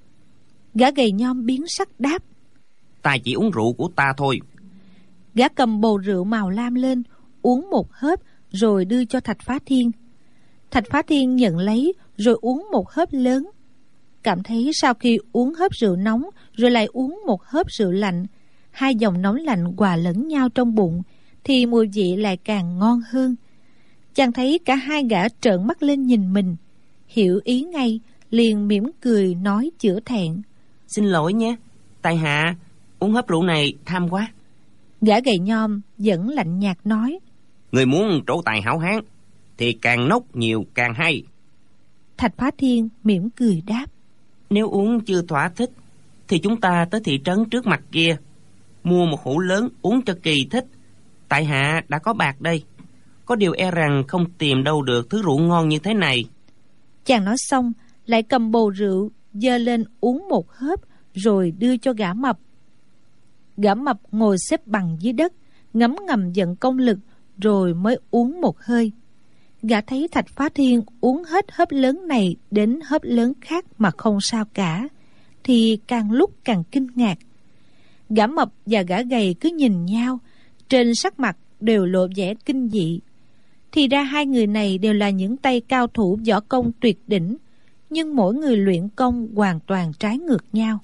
Gã gầy nhom biến sắc đáp: Ta chỉ uống rượu của ta thôi. Gã cầm bầu rượu màu lam lên, uống một hớp, rồi đưa cho Thạch Phá Thiên. Thạch Phá Thiên nhận lấy, rồi uống một hớp lớn. Cảm thấy sau khi uống hớp rượu nóng, rồi lại uống một hớp rượu lạnh, 2 dòng nóng lạnh hòa lẫn nhau trong bụng, thì mùi vị lại càng ngon hơn. Chàng thấy cả 2 gã trợn mắt lên nhìn mình, hiểu ý ngay, liền mỉm cười nói chữa thẹn: Xin lỗi nhé, tại hạ uống hớp rượu này tham quá. Gã gầy nhom vẫn lạnh nhạt nói: Người muốn trổ tài hảo hán thì càng nốc nhiều càng hay. Thạch Phá Thiên mỉm cười đáp: Nếu uống chưa thỏa thích thì chúng ta tới thị trấn trước mặt kia, mua một hũ lớn uống cho kỳ thích. Tại hạ đã có bạc đây, có điều e rằng không tìm đâu được thứ rượu ngon như thế này. Chàng nói xong lại cầm bầu rượu giơ lên uống một hớp, rồi đưa cho gã mập. Gã mập ngồi xếp bằng dưới đất, ngấm ngầm vận công lực, rồi mới uống một hơi. Gã thấy Thạch Phá Thiên uống hết hớp lớn này đến hớp lớn khác mà không sao cả, thì càng lúc càng kinh ngạc. Gã mập và gã gầy cứ nhìn nhau, trên sắc mặt đều lộ vẻ kinh dị. Thì ra hai người này đều là những tay cao thủ võ công tuyệt đỉnh, nhưng mỗi người luyện công hoàn toàn trái ngược nhau.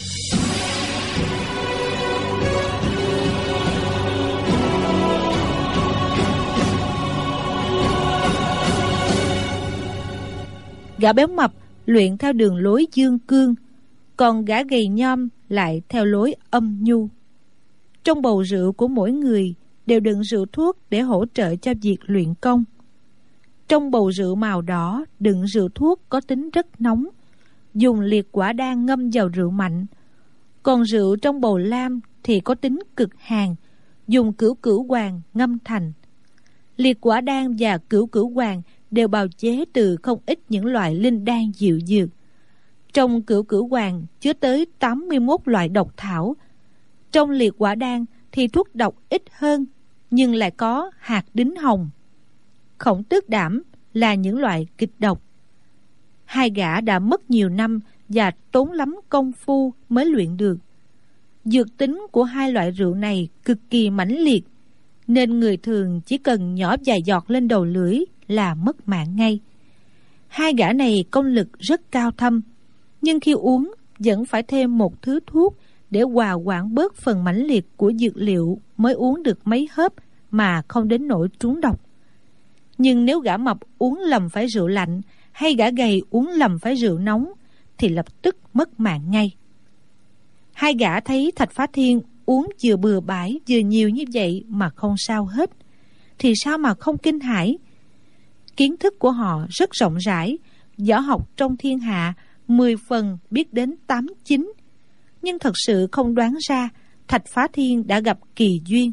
Gã béo mập luyện theo đường lối dương cương, còn gã gầy nhom lại theo lối âm nhu. Trong bầu rượu của mỗi người đều đựng rượu thuốc để hỗ trợ cho việc luyện công. Trong bầu rượu màu đỏ đựng rượu thuốc có tính rất nóng, dùng liệt quả đan ngâm vào rượu mạnh. Còn rượu trong bầu lam thì có tính cực hàn, dùng cửu cửu hoàng ngâm thành. Liệt quả đan và cửu cửu hoàng đều bào chế từ không ít những loại linh đan diệu dược. Trong cửu cửu hoàng chứa tới 81 loại độc thảo. Trong liệt quả đan thì thuốc độc ít hơn, nhưng lại có hạt đính hồng, khổng tước đảm là những loại kịch độc. Hai gã đã mất nhiều năm và tốn lắm công phu mới luyện được. Dược tính của hai loại rượu này cực kỳ mãnh liệt, nên người thường chỉ cần nhỏ vài giọt lên đầu lưỡi là mất mạng ngay. Hai gã này công lực rất cao thâm, nhưng khi uống vẫn phải thêm một thứ thuốc để hòa hoãn bớt phần mãnh liệt của dược liệu mới uống được mấy hớp mà không đến nỗi trúng độc. Nhưng nếu gã mập uống lầm phải rượu lạnh hay gã gầy uống lầm phải rượu nóng thì lập tức mất mạng ngay. Hai gã thấy Thạch Phá Thiên uống vừa bừa bãi vừa nhiều như vậy mà không sao hết, thì sao mà không kinh hãi. Kiến thức của họ rất rộng rãi, võ học trong thiên hạ 10 phần biết đến 8-9, nhưng thật sự không đoán ra Thạch Phá Thiên đã gặp kỳ duyên.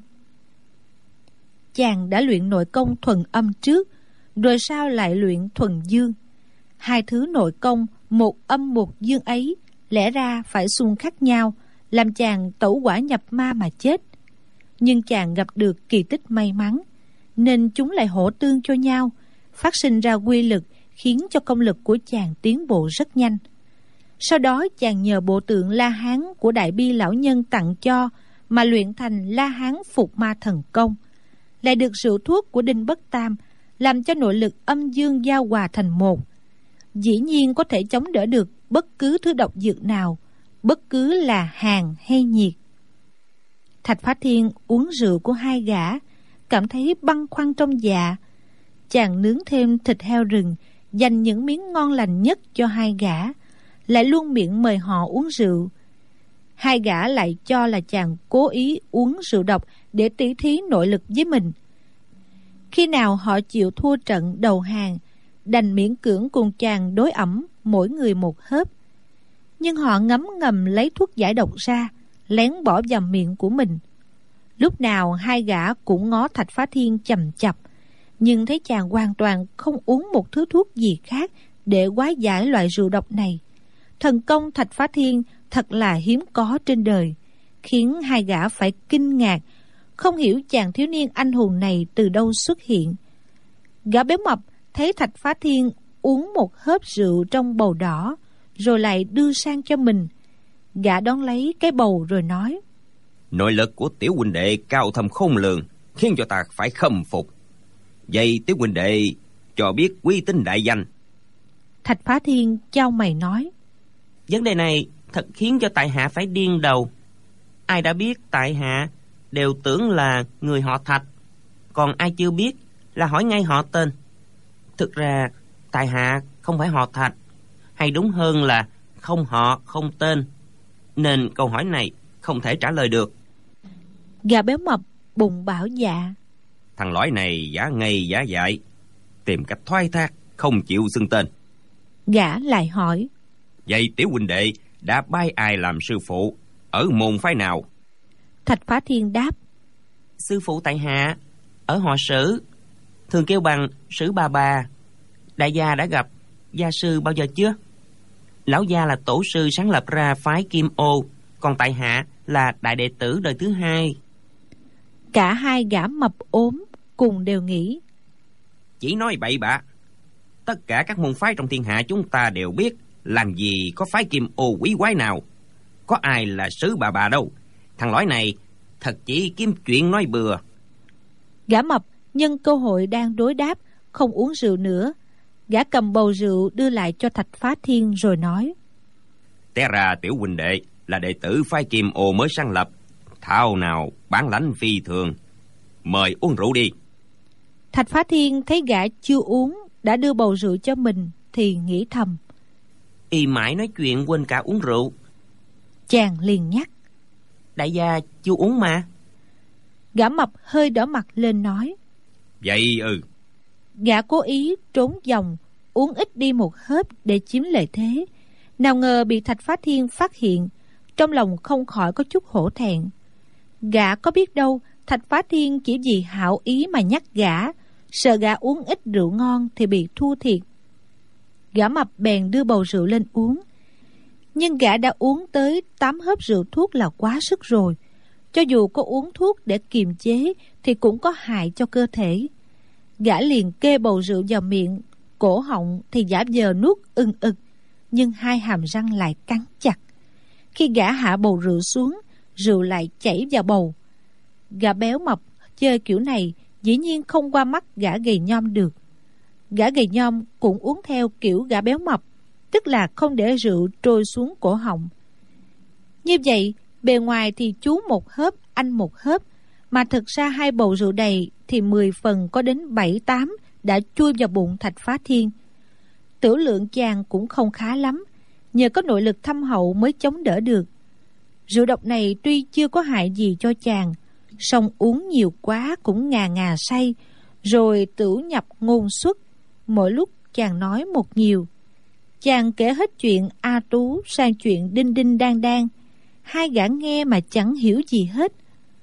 Chàng đã luyện nội công thuần âm trước, rồi sao lại luyện thuần dương? Hai thứ nội công một âm một dương ấy lẽ ra phải xung khắc nhau, làm chàng tẩu hỏa nhập ma mà chết. Nhưng chàng gặp được kỳ tích may mắn, nên chúng lại hỗ tương cho nhau, phát sinh ra quy lực khiến cho công lực của chàng tiến bộ rất nhanh. Sau đó chàng nhờ bộ tượng La Hán của Đại Bi lão nhân tặng cho mà luyện thành La Hán Phục Ma Thần Công, lại được rượu thuốc của Đinh Bất Tam làm cho nội lực âm dương giao hòa thành một. Dĩ nhiên có thể chống đỡ được bất cứ thứ độc dược nào, bất cứ là hàn hay nhiệt. Thạch Phá Thiên uống rượu của hai gã, cảm thấy băn khoăn trong dạ. Chàng nướng thêm thịt heo rừng, dành những miếng ngon lành nhất cho hai gã, lại luôn miệng mời họ uống rượu. Hai gã lại cho là chàng cố ý uống rượu độc để tỉ thí nội lực với mình. Khi nào họ chịu thua trận đầu hàng, đành miễn cưỡng cùng chàng đối ẩm mỗi người một hớp. Nhưng họ ngấm ngầm lấy thuốc giải độc ra, lén bỏ vào miệng của mình. Lúc nào hai gã cũng ngó Thạch Phá Thiên chằm chặp, nhưng thấy chàng hoàn toàn không uống một thứ thuốc gì khác để hóa giải loại rượu độc này. Thần công Thạch Phá Thiên thật là hiếm có trên đời, khiến hai gã phải kinh ngạc, không hiểu chàng thiếu niên anh hùng này từ đâu xuất hiện. Gã béo mập thấy Thạch Phá Thiên uống một hớp rượu trong bầu đỏ, rồi lại đưa sang cho mình. Gã đón lấy cái bầu rồi nói: Nội lực của tiểu huynh đệ cao thâm khôn lường, khiến cho ta phải khâm phục. Vậy tiểu huynh đệ cho biết uy tín đại danh. Thạch Phá Thiên chau mày nói: Vấn đề này thật khiến cho tại hạ phải điên đầu. Ai đã biết tại hạ đều tưởng là người họ Thạch, còn ai chưa biết là hỏi ngay họ tên. Thực ra tại hạ không phải họ Thạch, hay đúng hơn là không họ không tên, nên câu hỏi này không thể trả lời được. Gà béo mập bùng bảo dạ: Thằng lõi này giả ngây giả dại, tìm cách thoái thác, không chịu xưng tên. Gã lại hỏi: Vậy tiểu huynh đệ đã bái ai làm sư phụ, ở môn phái nào? Thạch Phá Thiên đáp: Sư phụ tại hạ ở họ Sử, thường kêu bằng Sử bà bà. Đại gia đã gặp gia sư bao giờ chưa? Lão gia là tổ sư sáng lập ra phái Kim Ô, còn tại hạ là đại đệ tử đời thứ hai. Cả hai gã mập ốm cùng đều nghĩ: Chỉ nói bậy bạ, tất cả các môn phái trong thiên hạ chúng ta đều biết, làm gì có phái kim ô quý quái nào. Có ai là sứ bà đâu. Thằng lõi này thật chỉ kiếm chuyện nói bừa. Gã mập nhân cơ hội đang đối đáp, không uống rượu nữa. Gã cầm bầu rượu đưa lại cho Thạch Phá Thiên rồi nói: Té ra tiểu huynh đệ là đệ tử phái kim ô mới sáng lập, thao nào bản lãnh phi thường. Mời uống rượu đi. Thạch Phá Thiên thấy gã chưa uống đã đưa bầu rượu cho mình thì nghĩ thầm: Y mãi nói chuyện quên cả uống rượu. Chàng liền nhắc: Đại gia chưa uống mà. Gã mập hơi đỏ mặt lên nói: Vậy Gã cố ý trốn vòng, uống ít đi một hớp để chiếm lợi thế. Nào ngờ bị Thạch Phá Thiên phát hiện, trong lòng không khỏi có chút hổ thẹn. Gã có biết đâu Thạch Phá Thiên chỉ vì hảo ý mà nhắc gã, sợ gã uống ít rượu ngon thì bị thua thiệt. Gã mập bèn đưa bầu rượu lên uống. Nhưng gã đã uống tới 8 hớp rượu thuốc là quá sức rồi. Cho dù có uống thuốc để kiềm chế thì cũng có hại cho cơ thể. Gã liền kê bầu rượu vào miệng, cổ họng thì giả vờ nuốt ưng ực, nhưng hai hàm răng lại cắn chặt. Khi gã hạ bầu rượu xuống, rượu lại chảy vào bầu. Gã béo mập chơi kiểu này dĩ nhiên không qua mắt gã gầy nhom được. Gã gầy nhom cũng uống theo kiểu gã béo mập, tức là không để rượu trôi xuống cổ họng. Như vậy, bề ngoài thì chú một hớp, anh một hớp, mà thực ra hai bầu rượu đầy thì 10 phần có đến 7-8 đã chui vào bụng Thạch Phá Thiên. Tiểu lượng chàng cũng không khá lắm, nhờ có nội lực thâm hậu mới chống đỡ được. Rượu độc này tuy chưa có hại gì cho chàng, song uống nhiều quá cũng ngà ngà say, rồi tửu nhập ngôn xuất. Mỗi lúc chàng nói một nhiều. Chàng kể hết chuyện A Tú sang chuyện đinh đinh đang đang. Hai gã nghe mà chẳng hiểu gì hết.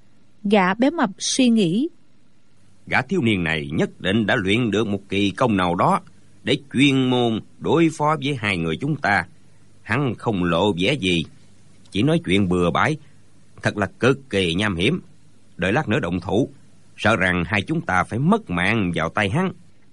Gã béo mập suy nghĩ: Gã thiếu niên này nhất định đã luyện được một kỳ công nào đó để chuyên môn đối phó với hai người chúng ta. Hắn không lộ vẻ gì, chỉ nói chuyện bừa bãi, thật là cực kỳ nham hiểm. Đợi lát nữa động thủ, sợ rằng hai chúng ta phải mất mạng vào tay hắn.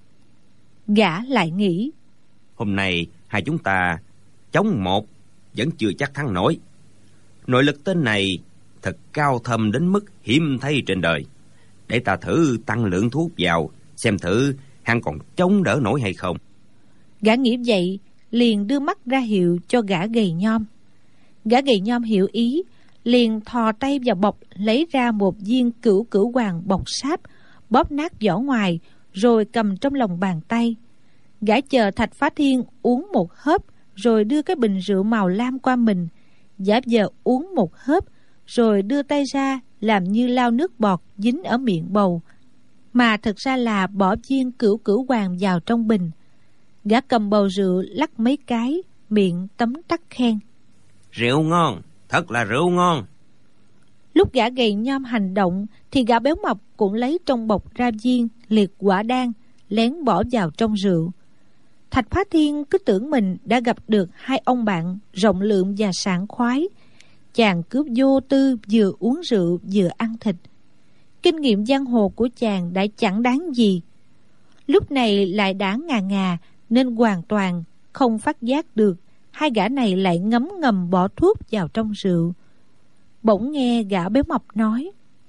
Gã lại nghĩ: Hôm nay hai chúng ta chống một vẫn chưa chắc thắng nổi. Nội lực tên này thật cao thâm đến mức hiếm thấy trên đời. Để ta thử tăng lượng thuốc vào, xem thử hắn còn chống đỡ nổi hay không. Gã nghĩ vậy liền đưa mắt ra hiệu cho gã gầy nhom. Gã gầy nhom hiểu ý, liền thò tay vào bọc lấy ra một viên cửu cửu hoàng bọc sáp, bóp nát vỏ ngoài rồi cầm trong lòng bàn tay. Gã chờ Thạch Phá Thiên uống một hớp rồi đưa cái bình rượu màu lam qua mình, giả vờ uống một hớp rồi đưa tay ra làm như lao nước bọt dính ở miệng bầu, mà thực ra là bỏ viên cửu cửu hoàng vào trong bình. Gã cầm bầu rượu lắc mấy cái, miệng tấm tắc khen: Rượu ngon, thật là rượu ngon. Lúc gã gầy nhom hành động thì gã béo mập cũng lấy trong bọc ra viên liệt quả đan, lén bỏ vào trong rượu. Thạch Phá Thiên cứ tưởng mình đã gặp được hai ông bạn rộng lượng và sảng khoái. Chàng cứ vô tư vừa uống rượu vừa ăn thịt. Kinh nghiệm giang hồ của chàng đã chẳng đáng gì. Lúc này lại đã ngà ngà nên hoàn toàn không phát giác được hai gã này lại ngấm ngầm bỏ thuốc vào trong rượu. Bỗng nghe gã béo mập nói: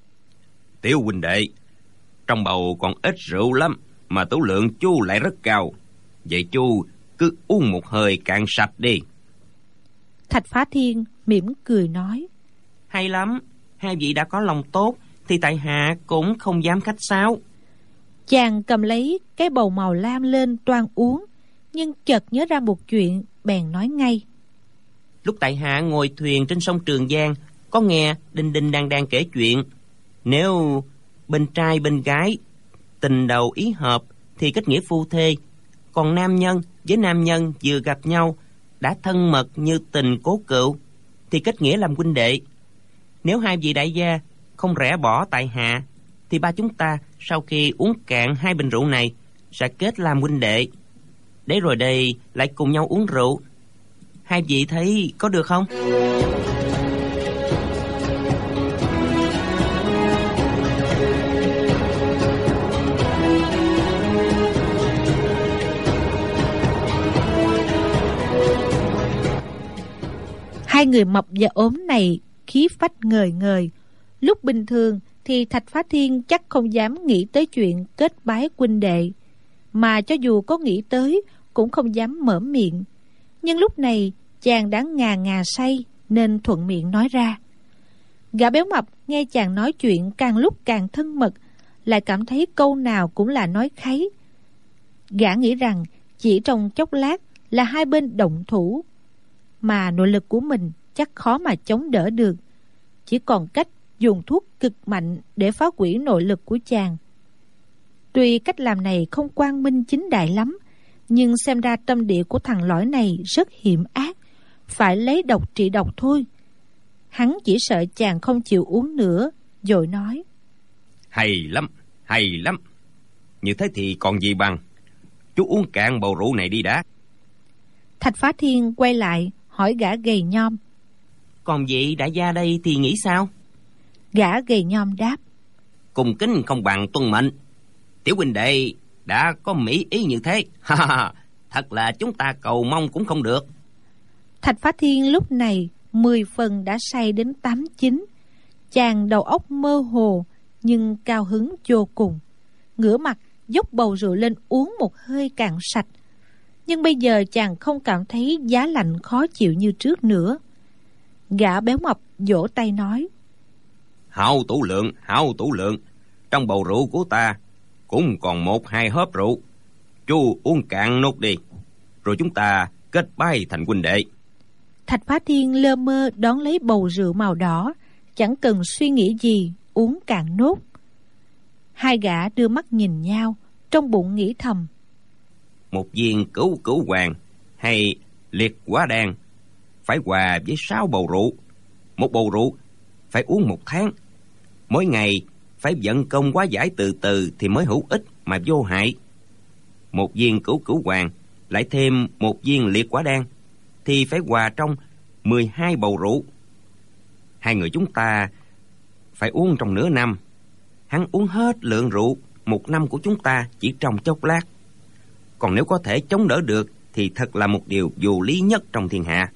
Tiểu huynh đệ, trong bầu còn ít rượu lắm, mà tửu lượng chu lại rất cao. Vậy chu cứ uống một hơi cạn sạch đi. Thạch Phá Thiên mỉm cười nói: Hay lắm, hai vị đã có lòng tốt thì tại hạ cũng không dám khách sáo. Chàng cầm lấy cái bầu màu lam lên toan uống, nhưng chợt nhớ ra một chuyện, bèn nói ngay: Lúc tại hạ ngồi thuyền trên sông Trường Giang, có nghe đinh đinh đang kể chuyện. Nếu bên trai bên gái tình đầu ý hợp thì kết nghĩa phu thê, còn nam nhân với nam nhân vừa gặp nhau đã thân mật như tình cố cựu thì kết nghĩa làm huynh đệ. Nếu hai vị đại gia không rẽ bỏ tại hạ thì ba chúng ta sau khi uống cạn hai bình rượu này sẽ kết làm huynh đệ, để rồi đây lại cùng nhau uống rượu. Hai vị thấy có được không? Hai người mập và ốm này khí phách ngời ngời. Lúc bình thường thì Thạch Phá Thiên chắc không dám nghĩ tới chuyện kết bái huynh đệ, mà cho dù có nghĩ tới cũng không dám mở miệng. Nhưng lúc này chàng đã ngà ngà say nên thuận miệng nói ra. Gã béo mập nghe chàng nói chuyện càng lúc càng thân mật, lại cảm thấy câu nào cũng là nói kháy. Gã nghĩ rằng chỉ trong chốc lát là hai bên động thủ, mà nội lực của mình chắc khó mà chống đỡ được, chỉ còn cách dùng thuốc cực mạnh để phá hủy nội lực của chàng. Tuy cách làm này không quang minh chính đại lắm, nhưng xem ra tâm địa của thằng lõi này rất hiểm ác, phải lấy độc trị độc thôi. Hắn chỉ sợ chàng không chịu uống nữa, rồi nói: Hay lắm, hay lắm. Như thế thì còn gì bằng. Chú uống cạn bầu rượu này đi đã. Thạch Phá Thiên quay lại hỏi gã gầy nhom: Còn vị đại gia đây thì nghĩ sao? Gã gầy nhom đáp: Cùng kính không bằng tuân mệnh. Tiểu huynh đệ đã có mỹ ý như thế, thật là chúng ta cầu mong cũng không được. Thạch Phá Thiên lúc này 10 phần đã say đến 8-9. Chàng đầu óc mơ hồ nhưng cao hứng vô cùng, ngửa mặt dốc bầu rượu lên uống một hơi cạn sạch. Nhưng bây giờ chàng không cảm thấy giá lạnh khó chịu như trước nữa. Gã béo mập vỗ tay nói: Hảo tủ lượng. Trong bầu rượu của ta cũng còn 1-2 hớp rượu. Chú uống cạn nốt đi, rồi chúng ta kết bái thành huynh đệ. Thạch Phá Thiên lơ mơ đón lấy bầu rượu màu đỏ, chẳng cần suy nghĩ gì, uống cạn nốt. Hai gã đưa mắt nhìn nhau, trong bụng nghĩ thầm: Một viên cửu hoàng hay liệt quả đan phải hòa với 6 bầu rượu. Một bầu rượu phải uống 1 tháng. Mỗi ngày phải vận công hóa giải từ từ thì mới hữu ích mà vô hại. Một viên cửu hoàng lại thêm 1 viên liệt quả đan thì phải hòa trong 12 bầu rượu. Hai người chúng ta phải uống trong nửa năm. Hắn uống hết lượng rượu 1 năm của chúng ta chỉ trong chốc lát. Còn nếu có thể chống đỡ được thì thật là một điều vô lý nhất trong thiên hạ.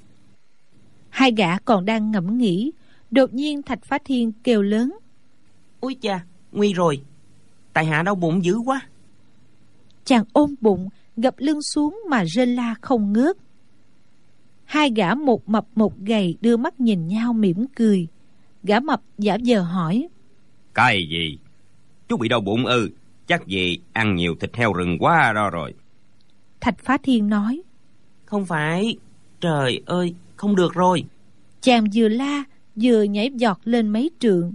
Hai gã còn đang ngẫm nghĩ, đột nhiên Thạch Phá Thiên kêu lớn: Úi cha, nguy rồi, tại hạ đau bụng dữ quá. Chàng ôm bụng, gập lưng xuống mà rên la không ngớt. Hai gã một mập một gầy đưa mắt nhìn nhau mỉm cười. Gã mập giả vờ hỏi: Cái gì? Chú bị đau bụng ư? Chắc gì ăn nhiều thịt heo rừng quá đó rồi. Thạch Phá Thiên nói: Không phải, trời ơi, không được rồi. Chàng vừa la vừa nhảy giọt lên mấy trượng.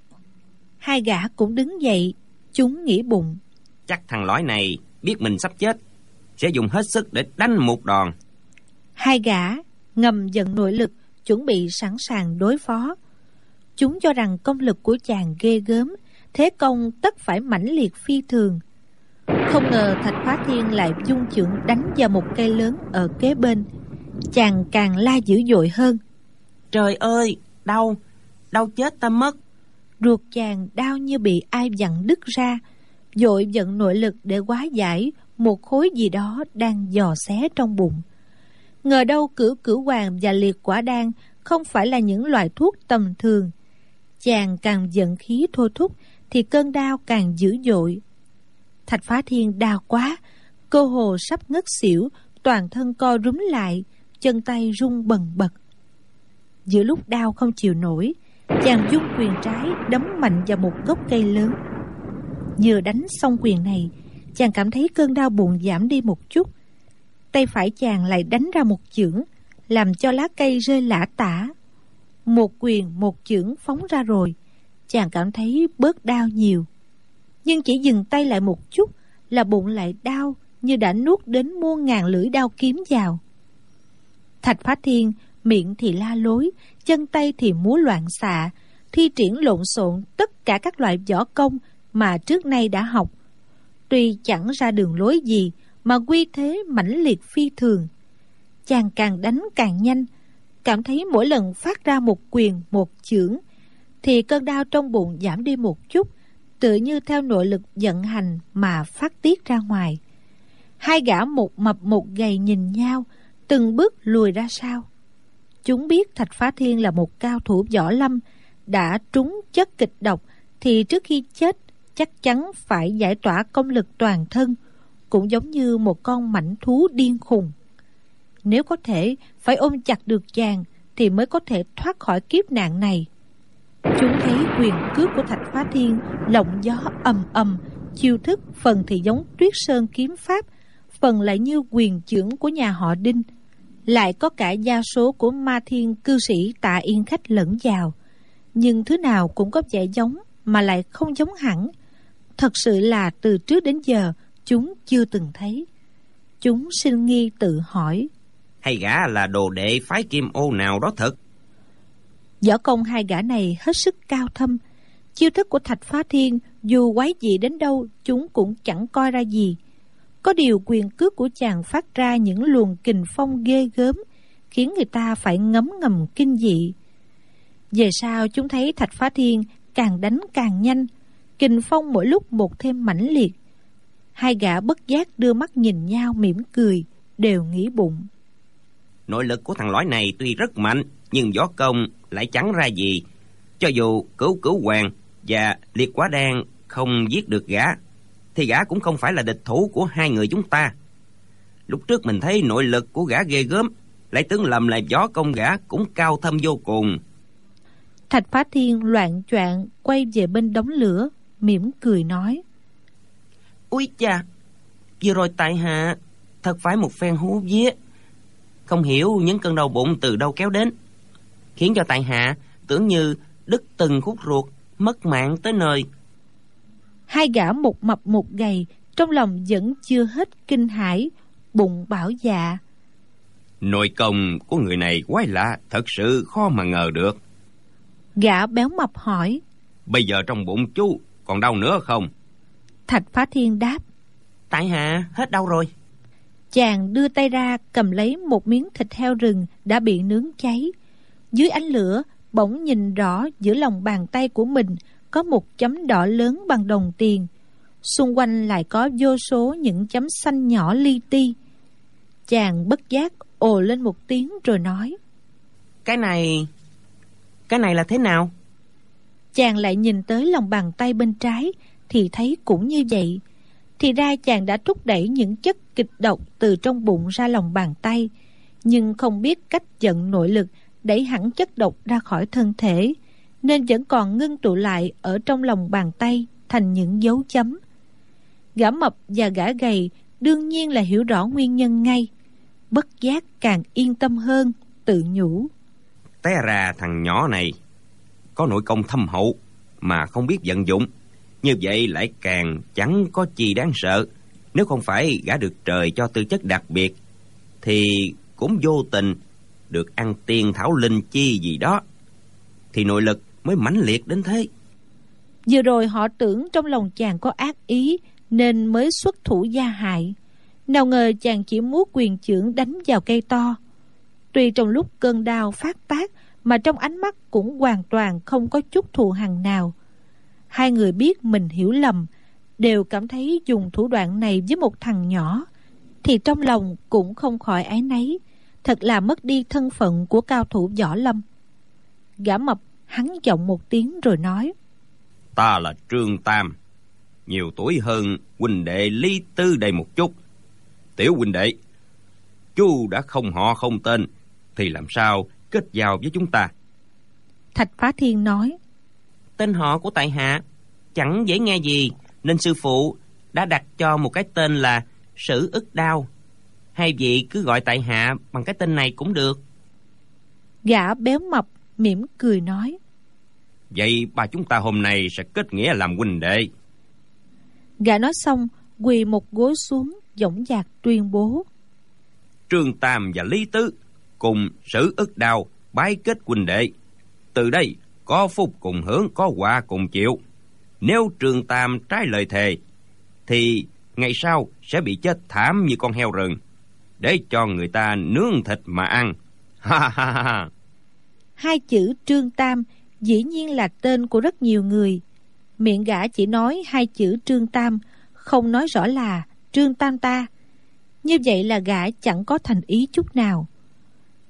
Hai gã cũng đứng dậy, chúng nghĩ bụng: Chắc thằng lõi này biết mình sắp chết, sẽ dùng hết sức để đánh một đòn. Hai gã ngầm giận nội lực, chuẩn bị sẵn sàng đối phó. Chúng cho rằng công lực của chàng ghê gớm, thế công tất phải mãnh liệt phi thường. Không ngờ Thạch Phá Thiên lại dung chưởng đánh vào một cây lớn ở kế bên. Chàng càng la dữ dội hơn: Trời ơi, đau chết ta mất. Ruột chàng đau như bị ai vặn đứt ra, vội vận nội lực để hóa giải một khối gì đó đang dò xé trong bụng. Ngờ đâu cửu hoàng và liệt quả đan không phải là những loại thuốc tầm thường. Chàng càng giận khí thôi thúc thì cơn đau càng dữ dội. Thạch Phá Thiên đau quá, cơ hồ sắp ngất xỉu, toàn thân co rúm lại, chân tay run bần bật. Giữa lúc đau không chịu nổi, chàng dung quyền trái đấm mạnh vào một gốc cây lớn. Vừa đánh xong quyền này, chàng cảm thấy cơn đau bụng giảm đi một chút. Tay phải chàng lại đánh ra một chưởng, làm cho lá cây rơi lả tả. Một quyền một chưởng phóng ra rồi, chàng cảm thấy bớt đau nhiều. Nhưng chỉ dừng tay lại một chút là bụng lại đau như đã nuốt đến muôn ngàn lưỡi đao kiếm vào. Thạch Phá Thiên miệng thì la lối, chân tay thì múa loạn xạ, thi triển lộn xộn tất cả các loại võ công mà trước nay đã học. Tuy chẳng ra đường lối gì mà quy thế mãnh liệt phi thường. Chàng càng đánh càng nhanh, cảm thấy mỗi lần phát ra một quyền một chưởng thì cơn đau trong bụng giảm đi một chút, tựa như theo nội lực vận hành mà phát tiết ra ngoài. Hai gã một mập một gầy nhìn nhau, từng bước lùi ra sau. chúng biết Thạch Phá Thiên là một cao thủ võ lâm, đã trúng chất kịch độc thì trước khi chết chắc chắn phải giải tỏa công lực toàn thân, cũng giống như một con mãnh thú điên khùng. Nếu có thể phải ôm chặt được chàng thì mới có thể thoát khỏi kiếp nạn này. Chúng thấy quyền cước của Thạch Phá Thiên lộng gió ầm ầm, chiêu thức phần thì giống Tuyết Sơn kiếm pháp, phần lại như quyền chưởng của nhà họ Đinh, lại có cả gia số của Ma Thiên cư sĩ Tạ Yên Khách lẫn vào, nhưng thứ nào cũng có vẻ giống mà lại không giống hẳn. Thật sự là từ trước đến giờ chúng chưa từng thấy. Chúng sinh nghi tự hỏi, hay gã là đồ đệ phái Kim Ô nào đó thật? võ công hai gã này hết sức cao thâm. Chiêu thức của Thạch Phá Thiên dù quái dị đến đâu chúng cũng chẳng coi ra gì. Có điều quyền cước của chàng phát ra những luồng kình phong ghê gớm, khiến người ta phải ngấm ngầm kinh dị. Về sau chúng thấy Thạch Phá Thiên càng đánh càng nhanh, kình phong mỗi lúc một thêm mãnh liệt. Hai gã bất giác đưa mắt nhìn nhau mỉm cười, đều nghĩ bụng, nội lực của thằng lõi này tuy rất mạnh, nhưng võ công lại chẳng ra gì. Cho dù Cửu Hoàng và Liệt Quả Đan không giết được gã, thì gã cũng không phải là địch thủ của hai người chúng ta. Lúc trước mình thấy nội lực của gã ghê gớm, lại tưởng lầm là võ công gã cũng cao thâm vô cùng. Thạch Phá Thiên loạng choạng quay về bên đống lửa, mỉm cười nói, Úi cha, vừa rồi tại hạ thật phải một phen hú vía, không hiểu những cơn đau bụng từ đâu kéo đến, khiến cho tại hạ tưởng như đứt từng khúc ruột, mất mạng tới nơi. Hai gã một mập một gầy, trong lòng vẫn chưa hết kinh hãi, bụng bảo dạ, Nội công của người này quái lạ, thật sự khó mà ngờ được. Gã béo mập hỏi, Bây giờ trong bụng chú còn đau nữa không? Thạch Phá Thiên đáp, Tại hạ hết đau rồi. Chàng đưa tay ra cầm lấy một miếng thịt heo rừng đã bị nướng cháy. Dưới ánh lửa bỗng nhìn rõ giữa lòng bàn tay của mình có một chấm đỏ lớn bằng đồng tiền. Xung quanh lại có vô số những chấm xanh nhỏ li ti. Chàng bất giác ồ lên một tiếng rồi nói, Cái này là thế nào? Chàng lại nhìn tới lòng bàn tay bên trái thì thấy cũng như vậy. Thì ra chàng đã thúc đẩy những chất kịch độc từ trong bụng ra lòng bàn tay, nhưng không biết cách vận nội lực đẩy hẳn chất độc ra khỏi thân thể, nên vẫn còn ngưng tụ lại ở trong lòng bàn tay thành những dấu chấm. Gã mập và gã gầy đương nhiên là hiểu rõ nguyên nhân ngay, bất giác càng yên tâm hơn, tự nhủ, Té ra thằng nhỏ này có nội công thâm hậu mà không biết vận dụng, như vậy lại càng chẳng có chi đáng sợ. Nếu không phải gã được trời cho tư chất đặc biệt, thì cũng vô tình được ăn tiên thảo linh chi gì đó, thì nội lực mới mãnh liệt đến thế. Vừa rồi họ tưởng trong lòng chàng có ác ý nên mới xuất thủ gia hại. Nào ngờ chàng chỉ múa quyền chưởng đánh vào cây to. Tuy trong lúc cơn đau phát tác mà trong ánh mắt cũng hoàn toàn không có chút thù hằn nào. Hai người biết mình hiểu lầm, đều cảm thấy dùng thủ đoạn này với một thằng nhỏ thì trong lòng cũng không khỏi áy náy, thật là mất đi thân phận của cao thủ võ lâm. Gã mập hắn giọng một tiếng rồi nói, Ta là Trương Tam, nhiều tuổi hơn huynh đệ Lý Tư đây một chút. Tiểu huynh đệ, chú đã không họ không tên thì làm sao kết giao với chúng ta? Thạch Phá Thiên nói, Tên họ của tại hạ chẳng dễ nghe gì, nên sư phụ đã đặt cho một cái tên là Sử Ức Đao. Hai vị cứ gọi tại hạ bằng cái tên này cũng được. Gã béo mập mỉm cười nói, Vậy ba chúng ta hôm nay sẽ kết nghĩa làm huynh đệ. Gã nói xong quỳ một gối xuống, dõng dạc tuyên bố, Trương Tam và Lý Tứ cùng Sử Ức Đao bái kết huynh đệ. Từ đây có phúc cùng hưởng, có họa cùng chịu. Nếu Trương Tam trái lời thề thì ngày sau sẽ bị chết thảm như con heo rừng, để cho người ta nướng thịt mà ăn. Ha ha ha. Hai chữ Trương Tam dĩ nhiên là tên của rất nhiều người. Miệng gã chỉ nói hai chữ Trương Tam, không nói rõ là Trương Tam ta. Như vậy là gã chẳng có thành ý chút nào.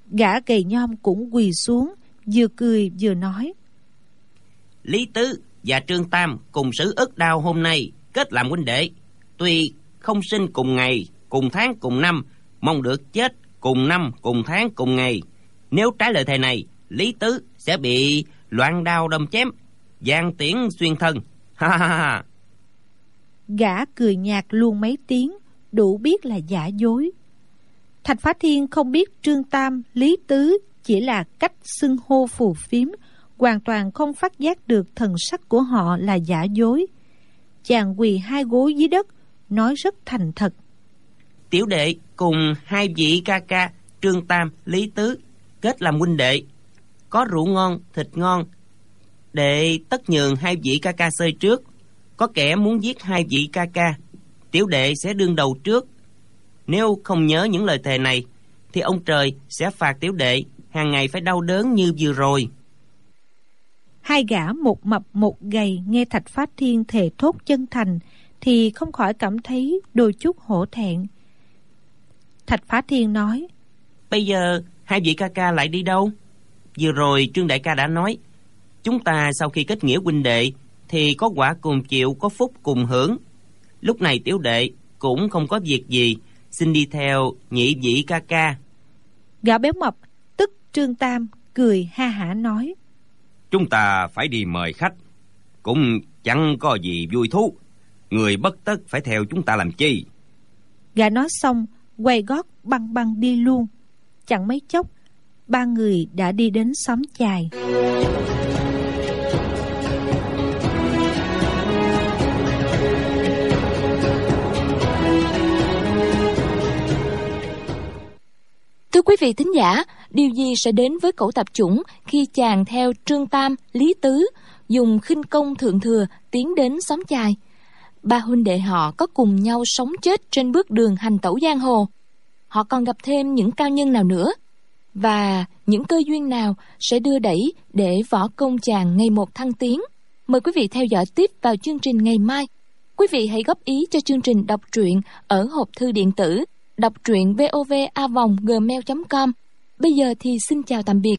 Gã gầy nhom cũng quỳ xuống, vừa cười vừa nói: Lý Tứ và Trương Tam cùng xử ức đao hôm nay kết làm huynh đệ. Tuy không sinh cùng ngày, cùng tháng, cùng năm, mong được chết cùng năm, cùng tháng, cùng ngày. Nếu trái lời thề này, Lý Tứ sẽ bị loạn đao đâm chém, giang tiễn xuyên thân. Ha ha ha. Gã cười nhạt luôn mấy tiếng, đủ biết là giả dối. Thạch Phá Thiên không biết Trương Tam, Lý Tứ chỉ là cách xưng hô phù phiếm, hoàn toàn không phát giác được thần sắc của họ là giả dối. Chàng quỳ hai gối dưới đất, nói rất thành thật: Tiểu đệ cùng hai vị ca ca Trương Tam, Lý Tứ kết làm huynh đệ. Có rượu ngon, thịt ngon, đệ tất nhường hai vị ca ca xơi trước. Có kẻ muốn giết hai vị ca ca, tiểu đệ sẽ đương đầu trước. Nếu không nhớ những lời thề này, thì ông trời sẽ phạt tiểu đệ hàng ngày phải đau đớn như vừa rồi. Hai gã một mập một gầy nghe Thạch Phá Thiên thề thốt chân thành thì không khỏi cảm thấy đôi chút hổ thẹn. Thạch Phá Thiên nói: Bây giờ hai vị ca ca lại đi đâu? Vừa rồi Trương đại ca đã nói, chúng ta sau khi kết nghĩa huynh đệ thì có quả cùng chịu, có phúc cùng hưởng. Lúc này tiểu đệ cũng không có việc gì, xin đi theo nhị vị ca ca. Gã béo mập tức Trương Tam cười ha hả nói: Chúng ta phải đi mời khách, cũng chẳng có gì vui thú. Người bất tất phải theo chúng ta làm chi. Gã nói xong quay gót băng băng đi luôn. Chẳng mấy chốc, ba người đã đi đến xóm chài. Thưa quý vị thính giả, điều gì sẽ đến với Cẩu Tạp Chủng khi chàng theo Trương Tam, Lý Tứ dùng khinh công thượng thừa tiến đến xóm chài? Ba huynh đệ họ có cùng nhau sống chết trên bước đường hành tẩu giang hồ? Họ còn gặp thêm những cao nhân nào nữa? Và những cơ duyên nào sẽ đưa đẩy để võ công chàng ngày một thăng tiến? Mời quý vị theo dõi tiếp vào chương trình ngày mai. Quý vị hãy góp ý cho chương trình đọc truyện ở hộp thư điện tử đọc truyện vovavong@gmail.com. Bây giờ thì xin chào tạm biệt